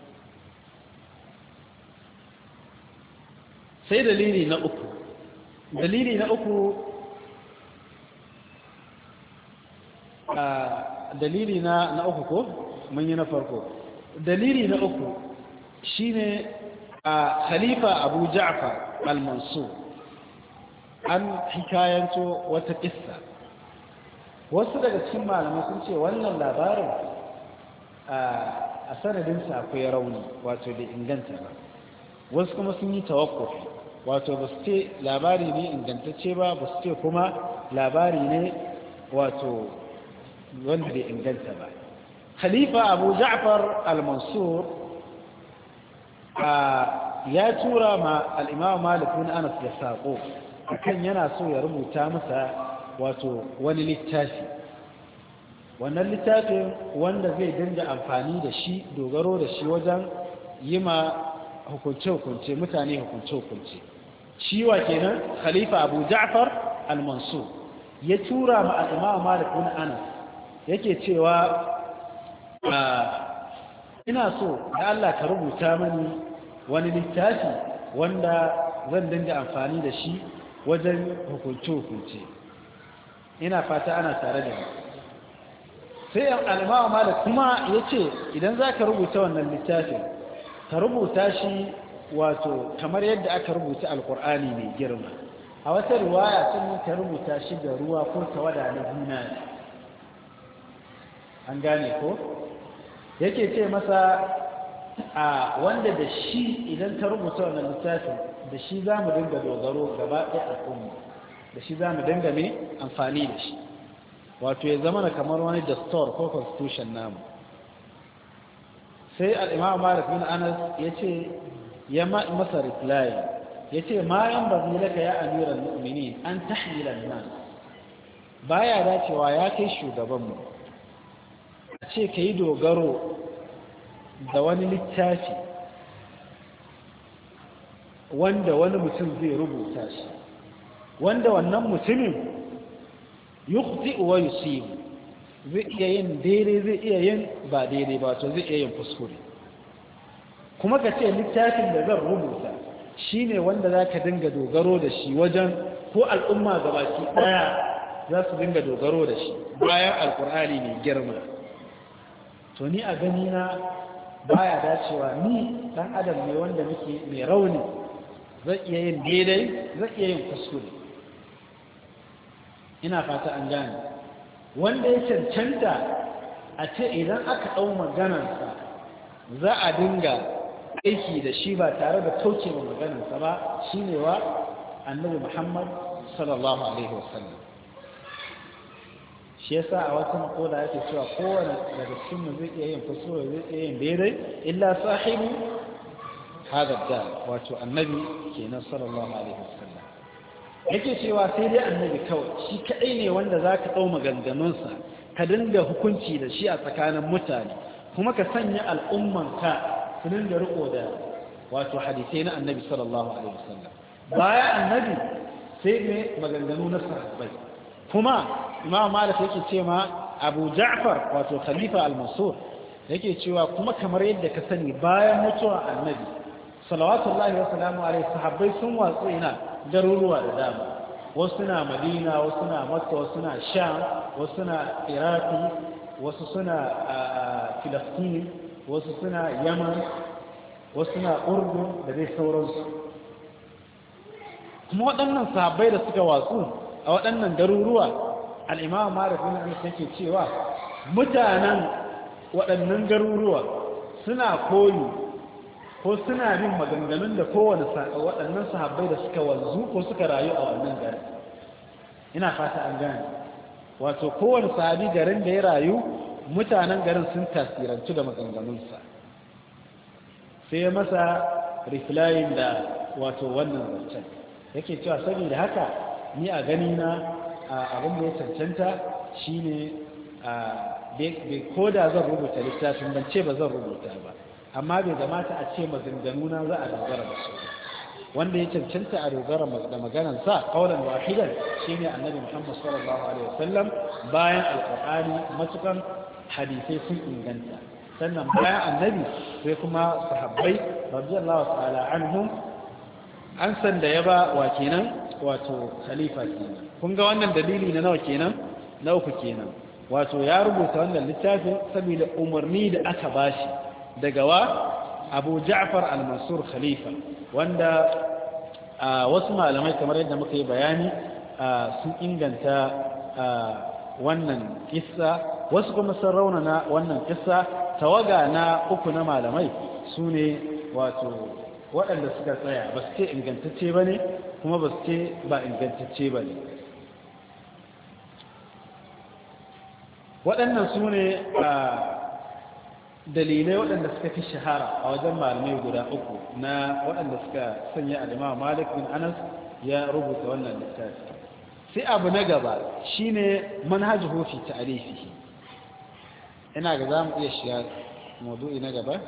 Sai dalili na uku dalili na uku a dalili na na uku ko mun yi na farko. Dalili na uku shine a khalifa Abu Ja'far al-Mansur an hikayanto wata kissa. Wasu daga cikin malamai sun ce wannan labarin a sanadinsa akwai rauni wato bai inganta ba. Wasu kuma sun yi tawakkufi wato ba su ce labari ne ingantacce ba ba su ce kuma labari ne wato wanda bai inganta ba. Khalifa Abu Ja'far al-Mansur ya tura ma al-Imam Malik bin Anas da sako akan yana so ya rubuta masa wato wani littafi wannan littafin wanda zai dinga amfani da shi dogaro da shi wajen yi ma hukunce-hukunce mutane hukunce-hukunce shi wa kenan khalifa Abu Ja'far al-Mansur ya tura ma al-Imam Malik bin Anas yake cewa ina so da Allah ka rubuta mani wani littafi wanda zan dinga amfani da shi wajen hukunce-hukunce ina fata ana tare da ni sai al-Imam Malik kuma yace idan zaka rubuta wannan littafin ka rubuta shi wato kamar yadda aka rubuta alkur'ani mai girma a wata riwaya sun ka rubuta shi da ruwa ko tawada na zinari an gane ko yake ce masa a wanda da shi idan ka rubuta wannan littafin da shi za mu dinga dogaro gaba ɗaya al'umma da shi za mu dinga mai amfani da shi wato ya zama kamar wani dastor ko constitution namu sai al'imam Malik bin Anas ya ce ya masa reply ya ce ma yan bazu laka ya amiran mu'mini an tahmilan nan baya dacewa ya kai shugabanmu a ce ka yi dogaro da wani littafi wanda wani mutum zai rubuta shi wanda wannan mutumin yukhti wa yusibu zai iya yin daidai zai iya yin ba daidai ba to zai iya yin kuskure kuma ka ce littafin da zan rubuta shine wanda za ka dinga dogaro da shi wajen ko al'umma gabaki daya za su dinga dogaro da shi bayan alkur'ani mai girma to ni a gani na baya dacewa ni dan adam ne wanda nake mai rauni zai iya yin daidai zai iya yin kuskure ina fata an gane wanda ya cancanta a ce idan aka ɗau maganarsa za a dinga aiki da shi ba tare da kauce wa maganarsa ba shi ne wa annabi Muhammad sallallahu alaihi wasallam shi yasa a wata makoda yake cewa kowane daga cikin zai iya yin kuskure zai iya yin daidai illa sahibu hada da wato annabi kenan sallallahu alaihi wasallam yake cewa sai dai annabi kawai shi kadai ne wanda zaka dau maganganunsa ka dinga hukunci da shi a tsakanin mutane kuma ka sanya al'ummanka su dinga riko da wato hadisai na annabi sallallahu alaihi wasallam baya annabi sai ne maganganu na sahabbai kuma imam Malik yake ce ma Abu Ja'far wato khalifa al-Mansur yake cewa kuma kamar yadda ka sani bayan mutuwa annabi salawatullahi wa salamu alaihi sahabbai sun watsu ina garuruwa da dama wasu na Madina wasu na Makka wasu na Sham wasu na Iraki wasu suna Filistin wasu suna Yaman wasu na Urdun da dai sauransu kuma waɗannan sahabbai da suka watsu a waɗannan garuruwa al-Imam Malik bin Anas yake cewa mutanen waɗannan garuruwa suna koyi ko suna bin maganganun da kowane waɗannan sahabbai da suka wanzu ko suka rayu a wannan garin ina fata an gane wato kowane sahabi garin da ya rayu mutanen garin sun tasirantu da maganganunsa sai ya masa replying da wato wannan zancen yake cewa saboda haka ni a gani na abin da ya cancanta shine bai ko da zan rubuta littafin ban ce ba zan rubuta ba amma bai zamata a ce maganganuna za a dogara da su wanda ya cancanta a dogara da maganansa kaulan wahidan shine annabi Muhammad sallallahu alaihi wasallam bayan alqur'ani matukan hadisai sun inganta sannan bayan annabi sai kuma sahabbai radiyallahu ta'ala anhum an san da ya ba wa kenan wato khalifa kenan kun ga wannan dalili na nawa kenan na uku kenan wato ya rubuta wannan littafin saboda umarni da aka bashi daga wa Abu Ja'far al-Mansur khalifa wanda wasu malamai kamar yadda muka yi bayani sun inganta wannan kissa wasu kuma sun raunana wannan kissa tawaga na uku na malamai su ne wato waɗanda suka tsaya ba su ce ingantacce ba ne kuma ba su ce ba ingantacce ba ne waɗannan su ne dalilai waɗanda suka fi shahara a wajen malamai guda uku na waɗanda suka sanya al-Imam Malik bin Anas ya rubuta wannan littafi. Sai abu na gaba shine manhajuhu fi ta'rifihi. Ina ga zamu iya shiga maudu'i na gaba.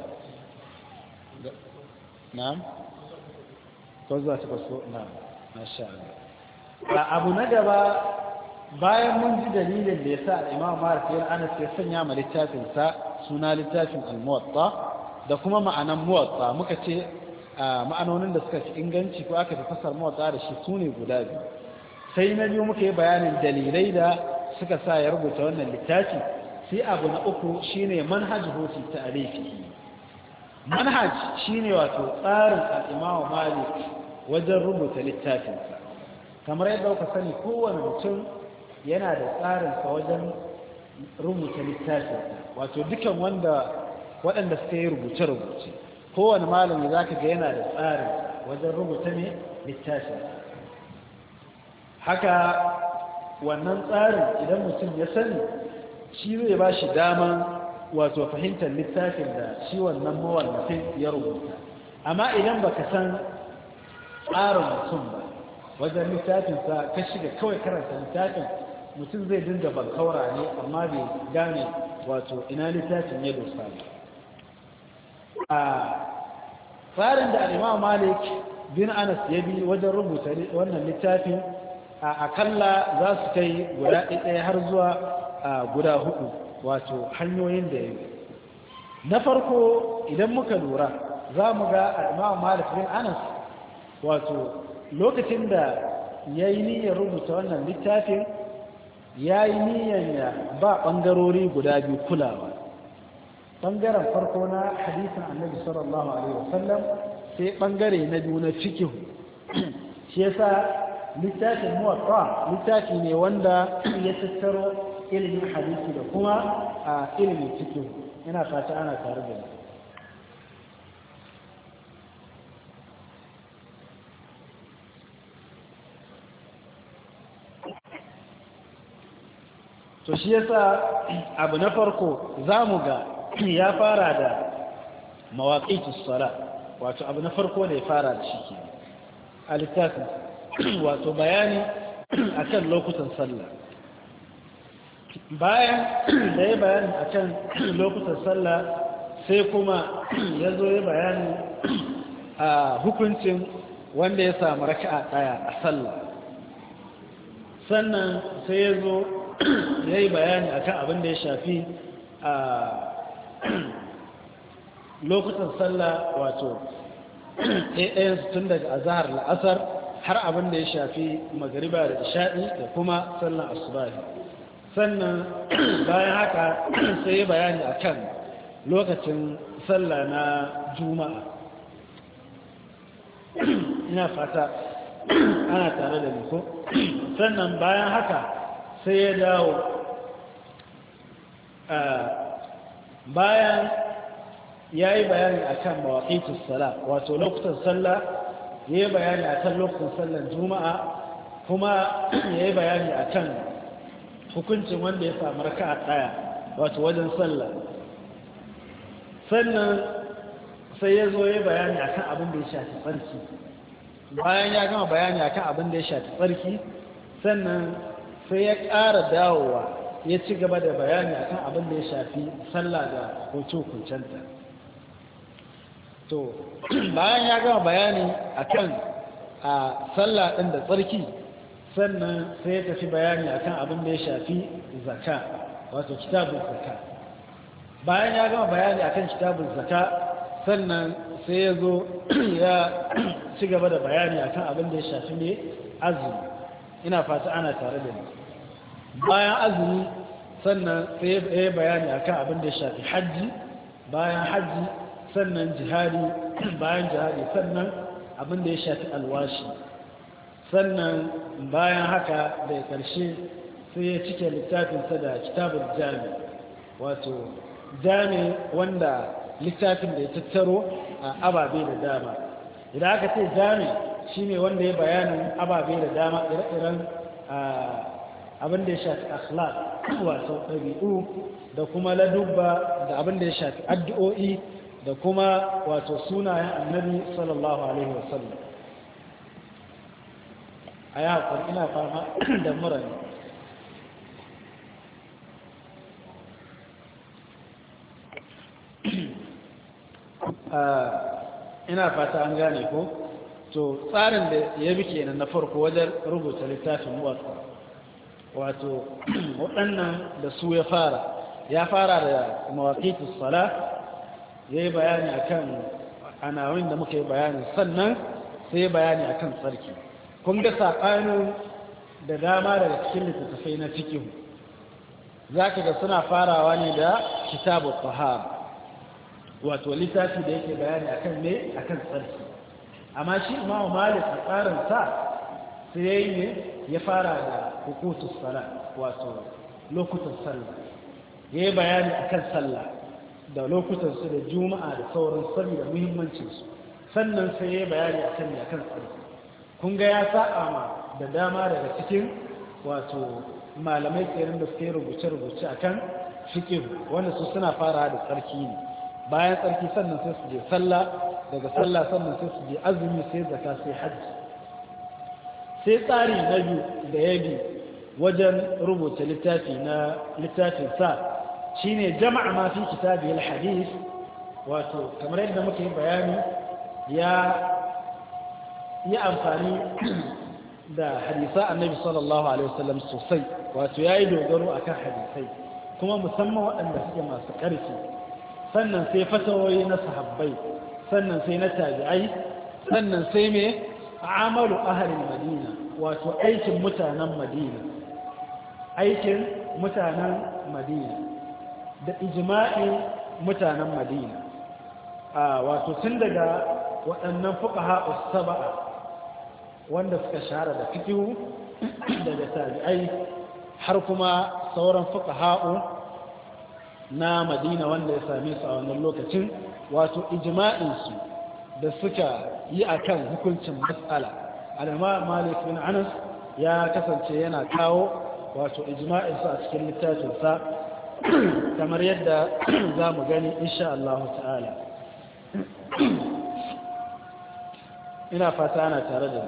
Na'am. Ko za ta kaso na'am. Masha Allah. Abu na gaba bayan mun ji dalilin da yasa al-Imam Malik bin Anas ya sanya ma littafin sa suna littafin al-Muwatta da kuma ma'anan Muwatta, muka ce ma'anonin da suka fi inganci ko aka fi fasar Muwatta da shi sune guda biyu. Sai na biyu muka yi bayanin dalilai da suka sa ya rubuta wannan littafi. Sai abu na uku shine manhajuhu fi ta'rifihi. Manhaj shine wato tsarin al-Imam Malik wajen rubuta littafinsa. Kamar yadda kuka sani kowane mutum yana da tsarinsa wajen rubuta littafinsa, wato dukan wanda waɗanda suka yi rubuce-rubuce kowane malami za ka ga yana da tsarin wajen rubuta ne littafinsa. Haka wannan tsarin idan mutum ya sani shi zai ba shi daman wato fahimtar littafin da shi wannan mawallafin ya rubuta. Amma idan baka san tsarin mutum ba wajen littafinsa ka shiga kawai karanta littafin, mutum zai dinga bankaura ne amma bai gane wato ina littafin ya dosa ba. A tsarin da al-Imam Malik bin Anas ya bi wajen rubuta wannan littafin a akalla za su kai guda ɗaya har zuwa guda hudu, wato hanyoyin da ya bi. Na farko idan muka lura za mu ga al-Imam Malik bin Anas wato lokacin da ya yi niyyar rubuta wannan littafin ya yi niyyar ya ba ɓangarori guda biyu kulawa. Ɓangaren farko na hadisin annabi sallallahu alaihi wasallam, sai ɓangare na biyu na fikihu. Shi yasa littafin Muwatta littafi ne wanda ya tattaro ilimin hadisi da kuma a ilimin fikihu. Ina fata ana tare da ni. To shi yasa abu na farko za mu ga ya fara da mawaqitus sala, wato abu na farko ne ya fara da shi ke a littafin, wato bayani akan lokutan sallah. Bayan da ya bayani akan lokutan sallah sai kuma ya zo ya bayani a hukuncin wanda ya samu raka'a daya a sallah. Sannan sai ya zo ya yi bayani akan abin da ya shafi a lokutan sallah, wato ɗayan tun daga azahar la'asar har abin da ya shafi magariba da isha'i da kuma sallan asubahi. Sannan bayan haka sai ya bayani akan lokacin sallah na juma'a. Ina fata ana tare da ni ko? Sannan bayan haka sai ya dawo bayan ya yi bayani a kan mawaƙitus sala, wato lokutan sallah, ya yi bayani a kan lokutan sallan juma'a, kuma ya yi bayani a kan hukuncin wanda ya samu raka'a ɗaya wato wajen sallah. Sannan sai ya zo ya yi bayani a kan abin da ya shafi tsarki. Bayan ya gama bayani a kan abin da ya shafi tsarki, sannan sai ya ƙara dawowa ya ci gaba da bayani akan abin da ya shafi sallah da hukuncenta. To bayan ya gama bayani akan a sallah ɗin da tsarki, sannan sai ya tafi bayani akan abin da ya shafi zaka, wato kitabun zaka. Bayan ya gama bayani akan kitabun zaka, sannan sai ya zo ya ci gaba da bayani akan abin da ya shafi ne azumi. Ina fata ana tare da ni. Bayan azumi sannan sai ya bayani akan abin da ya shafi hajji, bayan hajji sannan jihadi, bayan jihadi sannan abin da ya shafi alwashi. Sannan bayan haka da ƙarshe sai ya cike littafinsa da kitabul jami, wato jami wanda littafin da ya tattaro a ababe da dama. Idan aka ce jami shine wanda ya bayanin ababe da dama ire-iren abin da ya shafi akhlaq, wato ɗabi'u da kuma ladubba da abin da ya shafi addu'o'i da kuma wato sunayen annabi sallallahu alaihi wasallam. a yi haƙuri ina fama da mura ne. ina fata an gane ko to tsarin da ya bi kenan na farko wajen rubuta littafin muwatta wato waɗannan da su ya fara ya fara da mawaqitus sala yayi bayani akan anawin da muka yi bayani sannan sai bayani akan tsarki. kun ga saɓanin da dama daga cikin littattafai na fiqh zaka ga suna farawa ne da kitabut tahara wato littafi da yake bayani akan ne akan tsarki, amma shi Imam Malik a tsarin sa sai yayi ne ya fara da hukutus sala wato lokutan sallah yayi bayani akan sallah da lokutan su da juma'a da sauran saboda muhimmancin su, sannan sai yayi bayani akan ne akan tsarki. kun ga ya sa'a ma da dama daga cikin wato malamai kenan da suke rubuce-rubuce akan fiqh wanda su suna fara da tsarki ne, bayan tsarki sannan sai su je sallah, daga sallah sannan sai su je azumi, sai zakka, sai hajji. sai tsari na biyu da ya bi wajen rubuta littafi na littafin sa shine jama'a ma fi kitabil hadith wato kamar yadda muke bayani ya yi amfani da hadisa annabi sallallahu alaihi wasallam sosai, wato yayi dogaro akan hadisai kuma musamman waɗanda suke masu ƙarfi, sannan sai fatawoyi na sahabbai, sannan sai na tabi'ai, sannan sai me amalu ahlul madina wato aikin mutanen madina aikin mutanen madina da ijma'in mutanen madina a wato tun daga waɗannan fuqaha us-sab'a wanda suka shahara da fiqh daga tabi'ai har kuma sauran fuqaha'u na madina wanda ya same su a wannan lokacin, wato ijma'insu da suka yi akan hukuncin matsala. al-Imam Malik bin Anas ya kasance yana kawo wato ijma'insu a cikin littafinsa kamar yadda za mu gani insha Allah ta'ala. ina fata ana tare da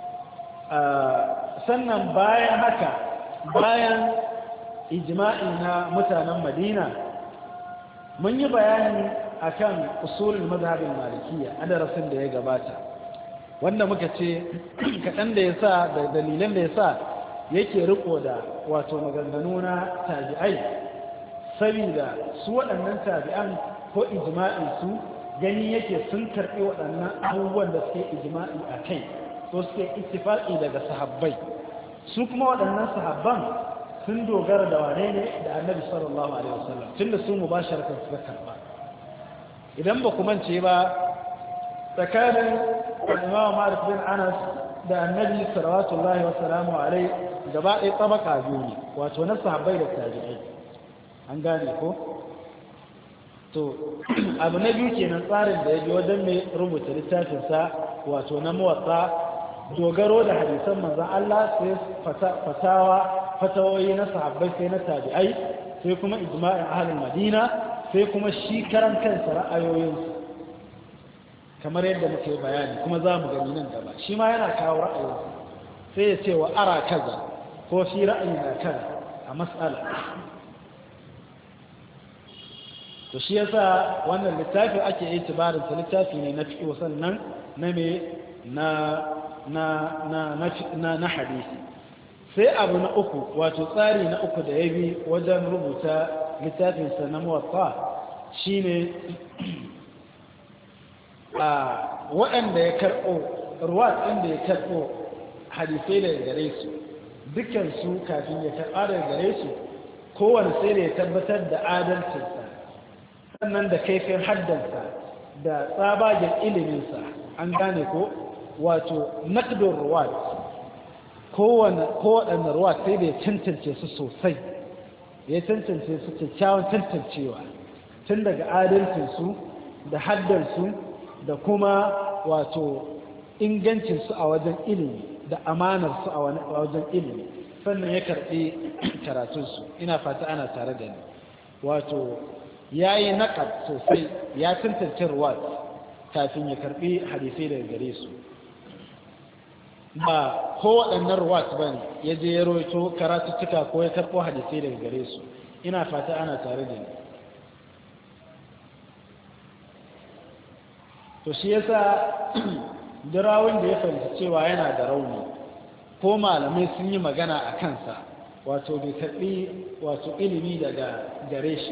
sannan bayan haka bayan ijma'i na mutanen Madina mun yi bayani akan usulul mazhabin malikiyya a darasin da ya gabata, wanda muka ce kaɗan da yasa da dalilan da yasa yake riko da wato maganganu na tabi'ai saboda su waɗannan tabi'an ko ijma'in su gani yake sun karɓi waɗannan abubuwan da suke ijma'i a kai ko suke ittifaqi daga sahabbai, su kuma waɗannan sahabban sun dogara da wane ne da annabi sallallahu alaihi wasallam tunda su mubasharatan suka karba. idan ba ku mance ba tsakanin Imam Malik bin Anas da annabi sallallahu alaihi wasallam alai gaba ɗaya tabaka biyu ne, wato na sahabbai da tabi'ai, an gane ko to abu na biyu kenan tsarin da ya bi wajen mai rubuta littafin sa wato na muwatta dogaro da hadisan manzon Allah sai fatawa fatawoyi na sahabbai sai na tabi'ai sai kuma ijma'in ahlul madina sai kuma shi karan kansa ra'ayoyinsu kamar yadda muke bayani kuma za mu gani nan gaba shi ma yana kawo ra'ayinsa sai ya ce wa ara kaza ko shi ra'ayi na kaza a mas'ala. to shi yasa wannan littafi ake itibarin sa littafi ne na fiqh sannan na me na na na na na hadisi. sai abu na uku wato tsari na uku da ya bi wajen rubuta littafinsa na muwatta shine a waɗanda ya karɓo ruwat ɗin da ya karɓo hadisai daga gare su dukansu kafin ya karɓa daga gare su kowane sai da ya tabbatar da adalcinsa sannan da kaifin haddansa da tsabagen iliminsa, an gane ko wato naqdur ruwat kowaɗanne ruwa sai da ya tantance su sosai, ya tantance su kyakkyawan tantancewa tun daga adalcinsu da haddarsu da kuma wato ingancinsu a wajen ilimi da amanarsu a wajen ilimi sannan ya karɓi karatunsu ina fata ana tare da ni wato ya yi naƙar sosai ya tantance ruwat kafin ya karɓi hadisai daga gare su ba ko waɗannan ruwat ba ne ya je ya roito karatuttuka ko ya karɓo hadisai daga gare su ina fata ana tare da ni to shi yasa dirawin da ya fahimci cewa yana da rauni ko malamai sun yi magana a kansa wato bai karɓi wato ilimi daga gare shi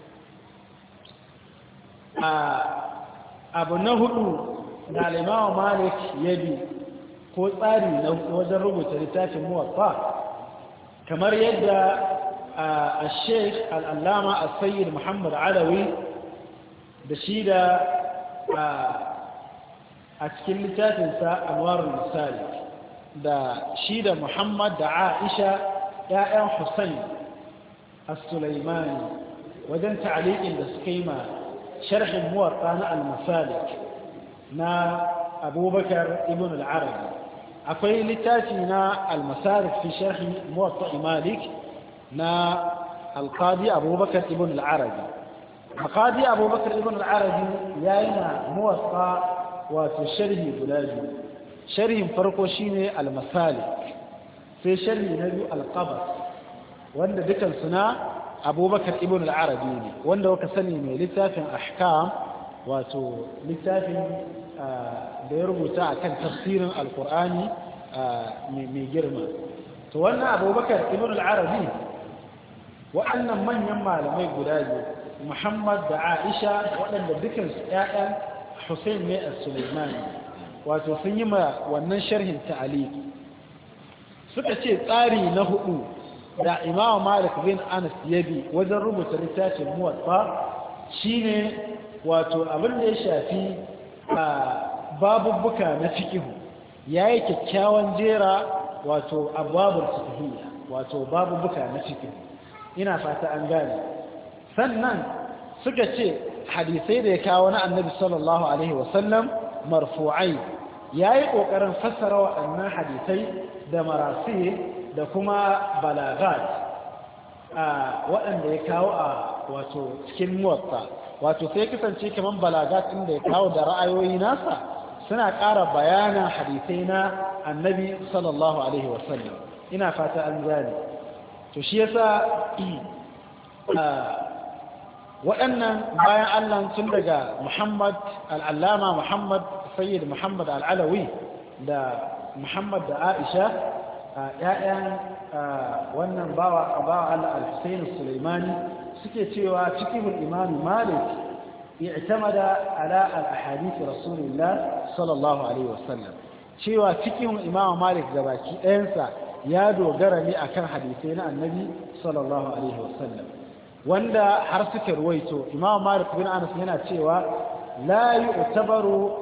ba abu na hudu da alimawa malik ya bi ko tsari na wajen rubuta littafin muwaffa kamar yadda a sheikh al'allama a sayyid muhammad alawi da shi da a cikin littafinsa anwarul misali da shi da muhammad da aisha ‘ya'yan hussein as-sulaimani wajen ta'aliƙin da suka yi ma sharhin muwatta na al-masalik na abubakar ibn al-arabi akwai littafi na al-masalik fi sharhi muwatta malik na al-qadi abubakar ibn al-arabi al-qadi abubakar ibn al-arabi ya yi na muwatta wato sharhi guda biyu sharhin farko shine al-masalik sai sharhi na biyu al-qabas wanda dukan suna abubakar ibn al-arabi ne wanda waka sani mai littafin ahkam wato littafin da ya rubuta akan tafsirin alkur'ani mai girma to wannan abubakar ibn al-arabi waɗannan manyan malamai guda biyu muhammad da aisha waɗanda dukansu ƴaƴan hussein ne as-sulaimani wato sun yi ma wannan sharhin ta'aliki suka ce tsari na hudu da imam malik bin anas yabi wajen rubuta littafin muwatta shine wato abin da ya shafi a babubbuka na fiqh yayi kyakkyawan jera wato abwabul fiqhiyya wato babubbuka na fiqh ina fata an gane sannan suka ce hadisai da ya kawo na annabi sallallahu alaihi wasallam marfu'ai yayi kokarin fassara waɗannan hadisai da marasi da kuma balagat a waɗanda ya kawo a wato cikin muwatta wato sai kasance kaman balagat inda ya kawo da ra'ayoyi nasa suna ƙara bayanan hadisai na annabi sallallahu alaihi wasallam ina fata an gane to shi yasa waɗannan bayan Allah tun daga Muhammad al'allama Muhammad sayyid Muhammad al'alawi da Muhammad da Aisha ‘ya'yan wannan bawa bawa Allah al-Husayn al-Sulaimani suke cewa cikin imam Malik i'tamada ala al-ahadith Rasulullah sallallahu alaihi wasallam cewa cikin imam Malik gabaki ɗayansa ya dogara ne akan hadisai na Annabi sallallahu alaihi wasallam wanda har suka ruwaito imam Malik bin Anas yana cewa la yu'tabaru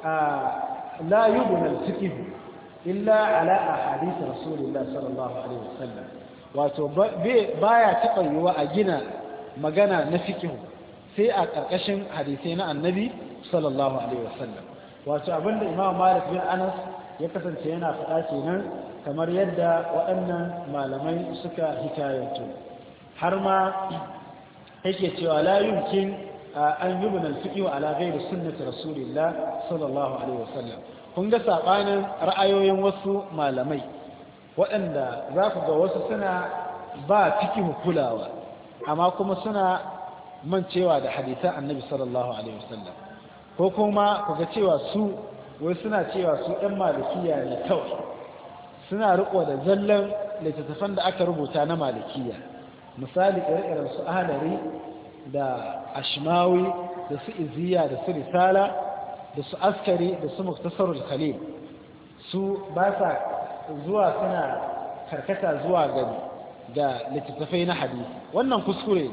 la yubna al-fiqh illa ala ahadith rasulullah sallallahu alaihi wasallam wato baya taba yiwa a gina magana na fiqh sai a karkashin hadisi na annabi sallallahu alaihi wasallam wato abinda imam malik bin anas ya kasance yana faɗa kenan kamar yadda waɗannan malamai suka hikayanto har ma yake cewa la yumkin an yubna al-fiqh ala ghairi sunnati rasulillah sallallahu alaihi wasallam kun ga sabanin ra'ayoyin wasu malamai waɗanda za ku ga wasu suna ba fikihu kulawa amma kuma suna mancewa da hadisan annabi sallallahu alaihi wasallam ko kuma ku ga cewa su wai suna cewa su ɗan malikiya ne kawai suna riko da zallan littattafan da aka rubuta na malikiya misali ƙirƙirar su ahlari da ashmawi da su iziya da su risala da su askari da su muktasarul khalil su ba sa zuwa suna karkata zuwa gani da littattafai na hadisi wannan kuskure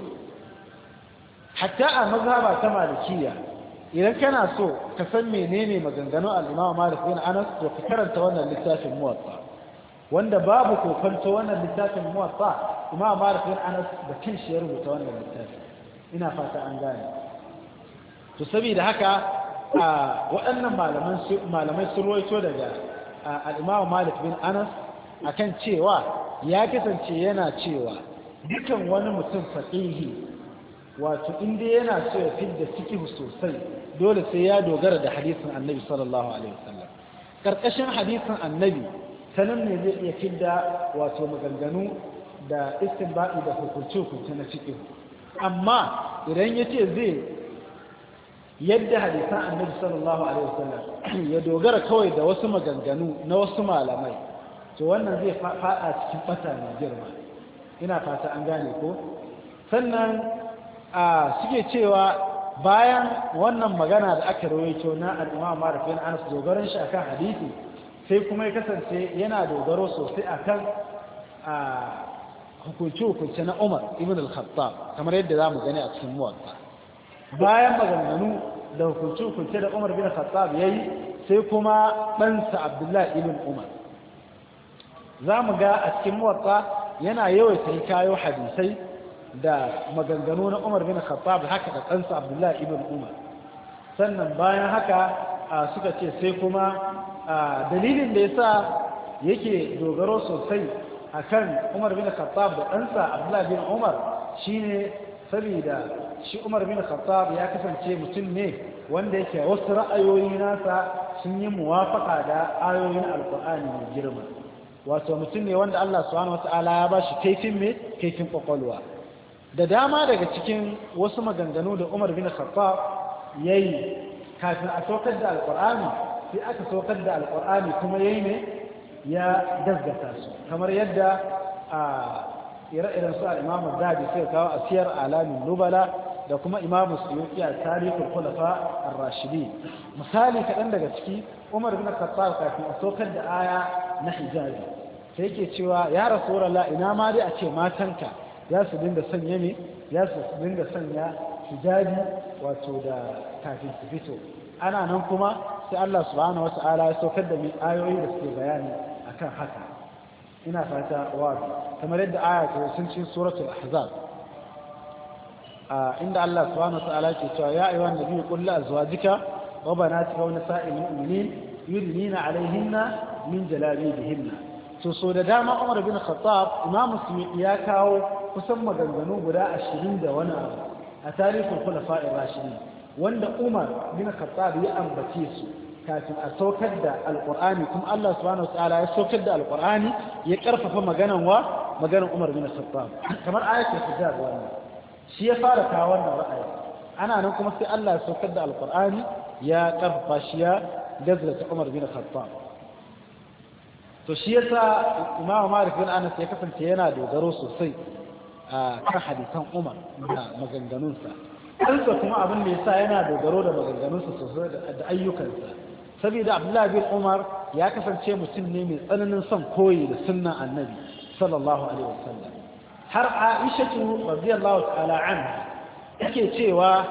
hatta a mazhaba ta malikiya idan kana so ka san menene maganganun al-Imam Malik bin Anas to ka karanta wannan littafin Muwatta wanda babu kokonto wannan littafin Muwatta Imam Malik bin Anas da kanshi ya rubuta wannan littafin ina fata an gane to saboda haka waɗannan malamai sun ruwaito daga al'imamu malik bin anas akan cewa ya kasance yana cewa dukan wani mutum faqihi wato inda yana so ya fidda fiqh sosai dole sai ya dogara da hadisin annabi sallallahu alaihi wasallam karkashin hadisin annabi sanan ne zai iya fidda wato maganganu da istinbadi da hukunce-hukunce na fiqh amma idan yace zai yadda hadisan annabi sallallahu alaihi wasallam ya dogara kawai da wasu maganganu na wasu malamai to wannan zai fada cikin bata mai girma ina fata an gane ko sannan a suke cewa bayan wannan magana da aka rawaito na al-Imam Malik bin Anas dogaran shi akan hadisi sai kuma ya kasance yana dogaro sosai akan a hukunci-hukunci na Umar ibn al-Khattab kamar yadda za mu gani a cikin muwatta bayan maganganu da hukunci-hukunci da Umar ibn al-Khattab ya yi sai kuma ɗansa Abdullahi ibn Umar za mu ga a cikin muwatta yana yawaita yi kayo hadisai da maganganu na Umar ibn al-Khattab haka da ɗansa Abdullahi ibn Umar sannan bayan haka suka ce sai kuma dalilin da ya sa yake dogaro sosai akan Umar bin Khattab da ɗansa Abdullah bin Umar shine saboda shi Umar bin Khattab ya kasance mutum ne wanda yake wasu ra'ayoyi nasa sun yi muwafaka da ayoyin Alƙur'ani mai girma wato mutum ne wanda Allah subhanahu wataala ya bashi kaifin me kaifin kwakwalwa da dama daga cikin wasu maganganu da Umar bin Khattab yayi kafin a saukar da Alƙur'ani sai aka saukar da Alƙur'ani kuma yayi ne ya gasgata su kamar yadda a ire-iren su al-Imam Zahabi sai kawo a siyar alamin nubala da kuma Imam Suyuti a tarihul khulafa ar-rashidin misali kaɗan daga ciki Umar bin Khattab kafin a saukar da aya na hijabi sai yake cewa ya rasulullah ina ma dai a ce matanka ya su dinga sanya ne ya su dinga sanya hijabi wato da kafin su fito ana nan kuma sai Allah subhanahu wata'ala ya saukar da mai ayoyi da suke bayani akan haka ina fata wazi kamar yadda aya ta sun cikin suratul ahzab inda Allah subhanahu wata'ala ke cewa ya ayyuhan nabiyyu qul li azwajika wa banatika wa nisa'il mu'minin yudnina 'alayhinna min jalabibihinna to so da dama Umar bin Khattab Imam Muslim ya kawo kusan maganganu guda ashirin da wani abu a tarihin khulafa'ir rashidin wanda Umar bin Khattab ya ambace su kafin a saukar da Alƙur'ani kuma Allah subhanahu wataala ya saukar da Alƙur'ani ya karfafa maganan wa maganan Umar bin Khattab kamar ayatul hijab wannan shi ya fara kawo wannan ra'ayi ana nan kuma sai Allah ya saukar da Alƙur'ani ya karfafa shi ya gazgata Umar bin Khattab to shi yasa Imam Malik bin Anas ya kasance yana dogaro sosai a kan hadisan Umar da maganganunsa kansa kuma abin da yasa yana dogaro da maganganunsa sosai da ayyukansa saboda Abdullah bin Umar ya kasance mutum ne mai tsananin son koyi da sunnan Annabi sallallahu alaihi wasallam har Aisha radiyallahu ta'ala anha yake cewa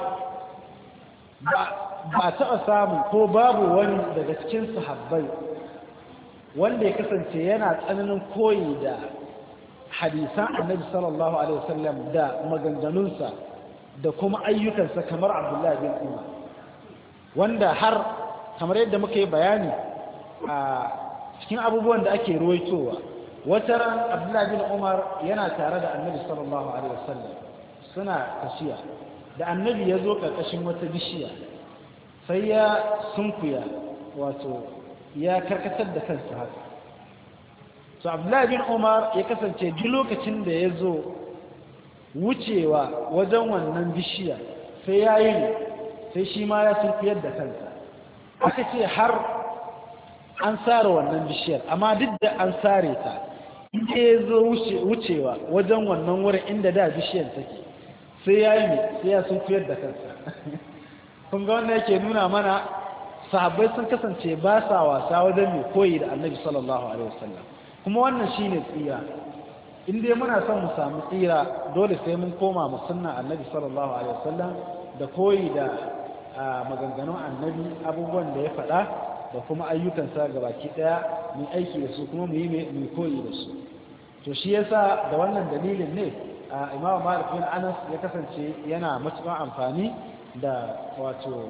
ba taɓa samu ko babu wani daga cikin sahabbai wanda ya kasance yana tsananin koyi da hadisan Annabi sallallahu alaihi wasallam da maganganunsa da kuma ayyukansa kamar Abdullah bin Umar wanda har kamar yadda muka yi bayani a cikin abubuwan da ake ruwaitowa wata ran Abdullah bin Umar yana tare da Annabi sallallahu alaihi wasallam suna tafiya da Annabi ya zo karkashin wata bishiya sai ya sunkuya wato ya karkatar da kansa haka to Abdullah bin Umar ya kasance duk lokacin da ya zo wucewa wajen wannan bishiya sai ya yi sai shi ma ya sunkuyar da kansa aka ce har an sare wannan bishiyar amma duk da an sare ta inda ya zo wucewa wajen wannan wurin inda da bishiyar take sai ya yi sai ya sunkuyar da kansa kun ga wannan yake nuna mana sahabbai sun kasance ba sa wasa wajen mai koyi da Annabi sallallahu alaihi wasallam kuma wannan shine tsira in dai muna son mu samu tsira dole sai mun koma mu sunna Annabi sallallahu alaihi wasallam da koyi da maganganun Annabi abubuwan da ya faɗa da kuma ayyukansa gabaki daya mu aiki da su kuma mu yi mu koyi da su to shi yasa da wannan dalilin ne Imam Malik bin Anas ya kasance yana matuƙar amfani da wato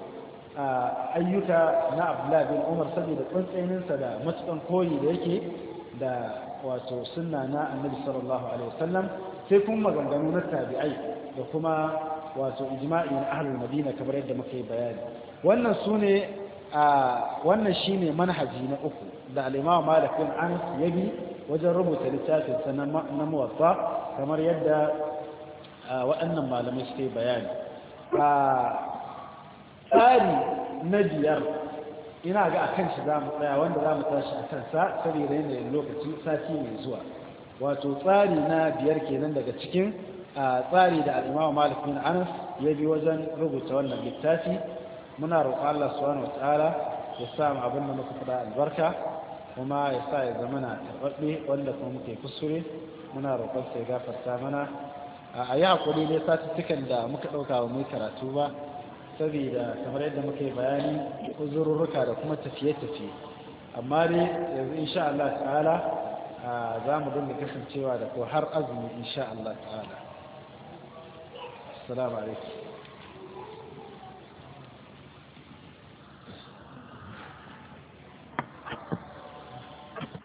ayyuka na Abdullah bin Umar saboda tsantsaninsa da matukan koyi da yake da wato sunna na annabi sallallahu alaihi wasallam sai kuma maganganu na tabi'ai da kuma wato ijma'i na ahlul madina kamar yadda muka yi bayani wannan sune a wannan shine manhaji na uku da al-imam Malik bin Anas yabi wajen rubuta littafin sa na muwatta kamar yadda waɗannan malamai suke bayani a tsari na biyar ina ga akan shi za mu tsaya wanda za mu tashi a kansa saboda yanayin lokaci sati mai zuwa wato tsari na biyar kenan daga cikin tsari da al'imama Malik bin Anas ya bi wajen rubuta wannan littafi muna roƙon Allah subhanahu wataala ya sa mu abin da muka faɗa albarka kuma ya sa ya zama na taɓaɓɓe wanda kuma muke kusure muna roƙon sai gafarta mana a yi haƙuri ne satuttukan da muka ɗauka wa mai karatu ba saboda kamar yadda muka yi bayani uzurruka da kuma tafiye-tafiye amma dai yanzu insha Allah ta'ala za mu dinga kasancewa da ko har azumi insha Allah ta'ala assalamu alaikum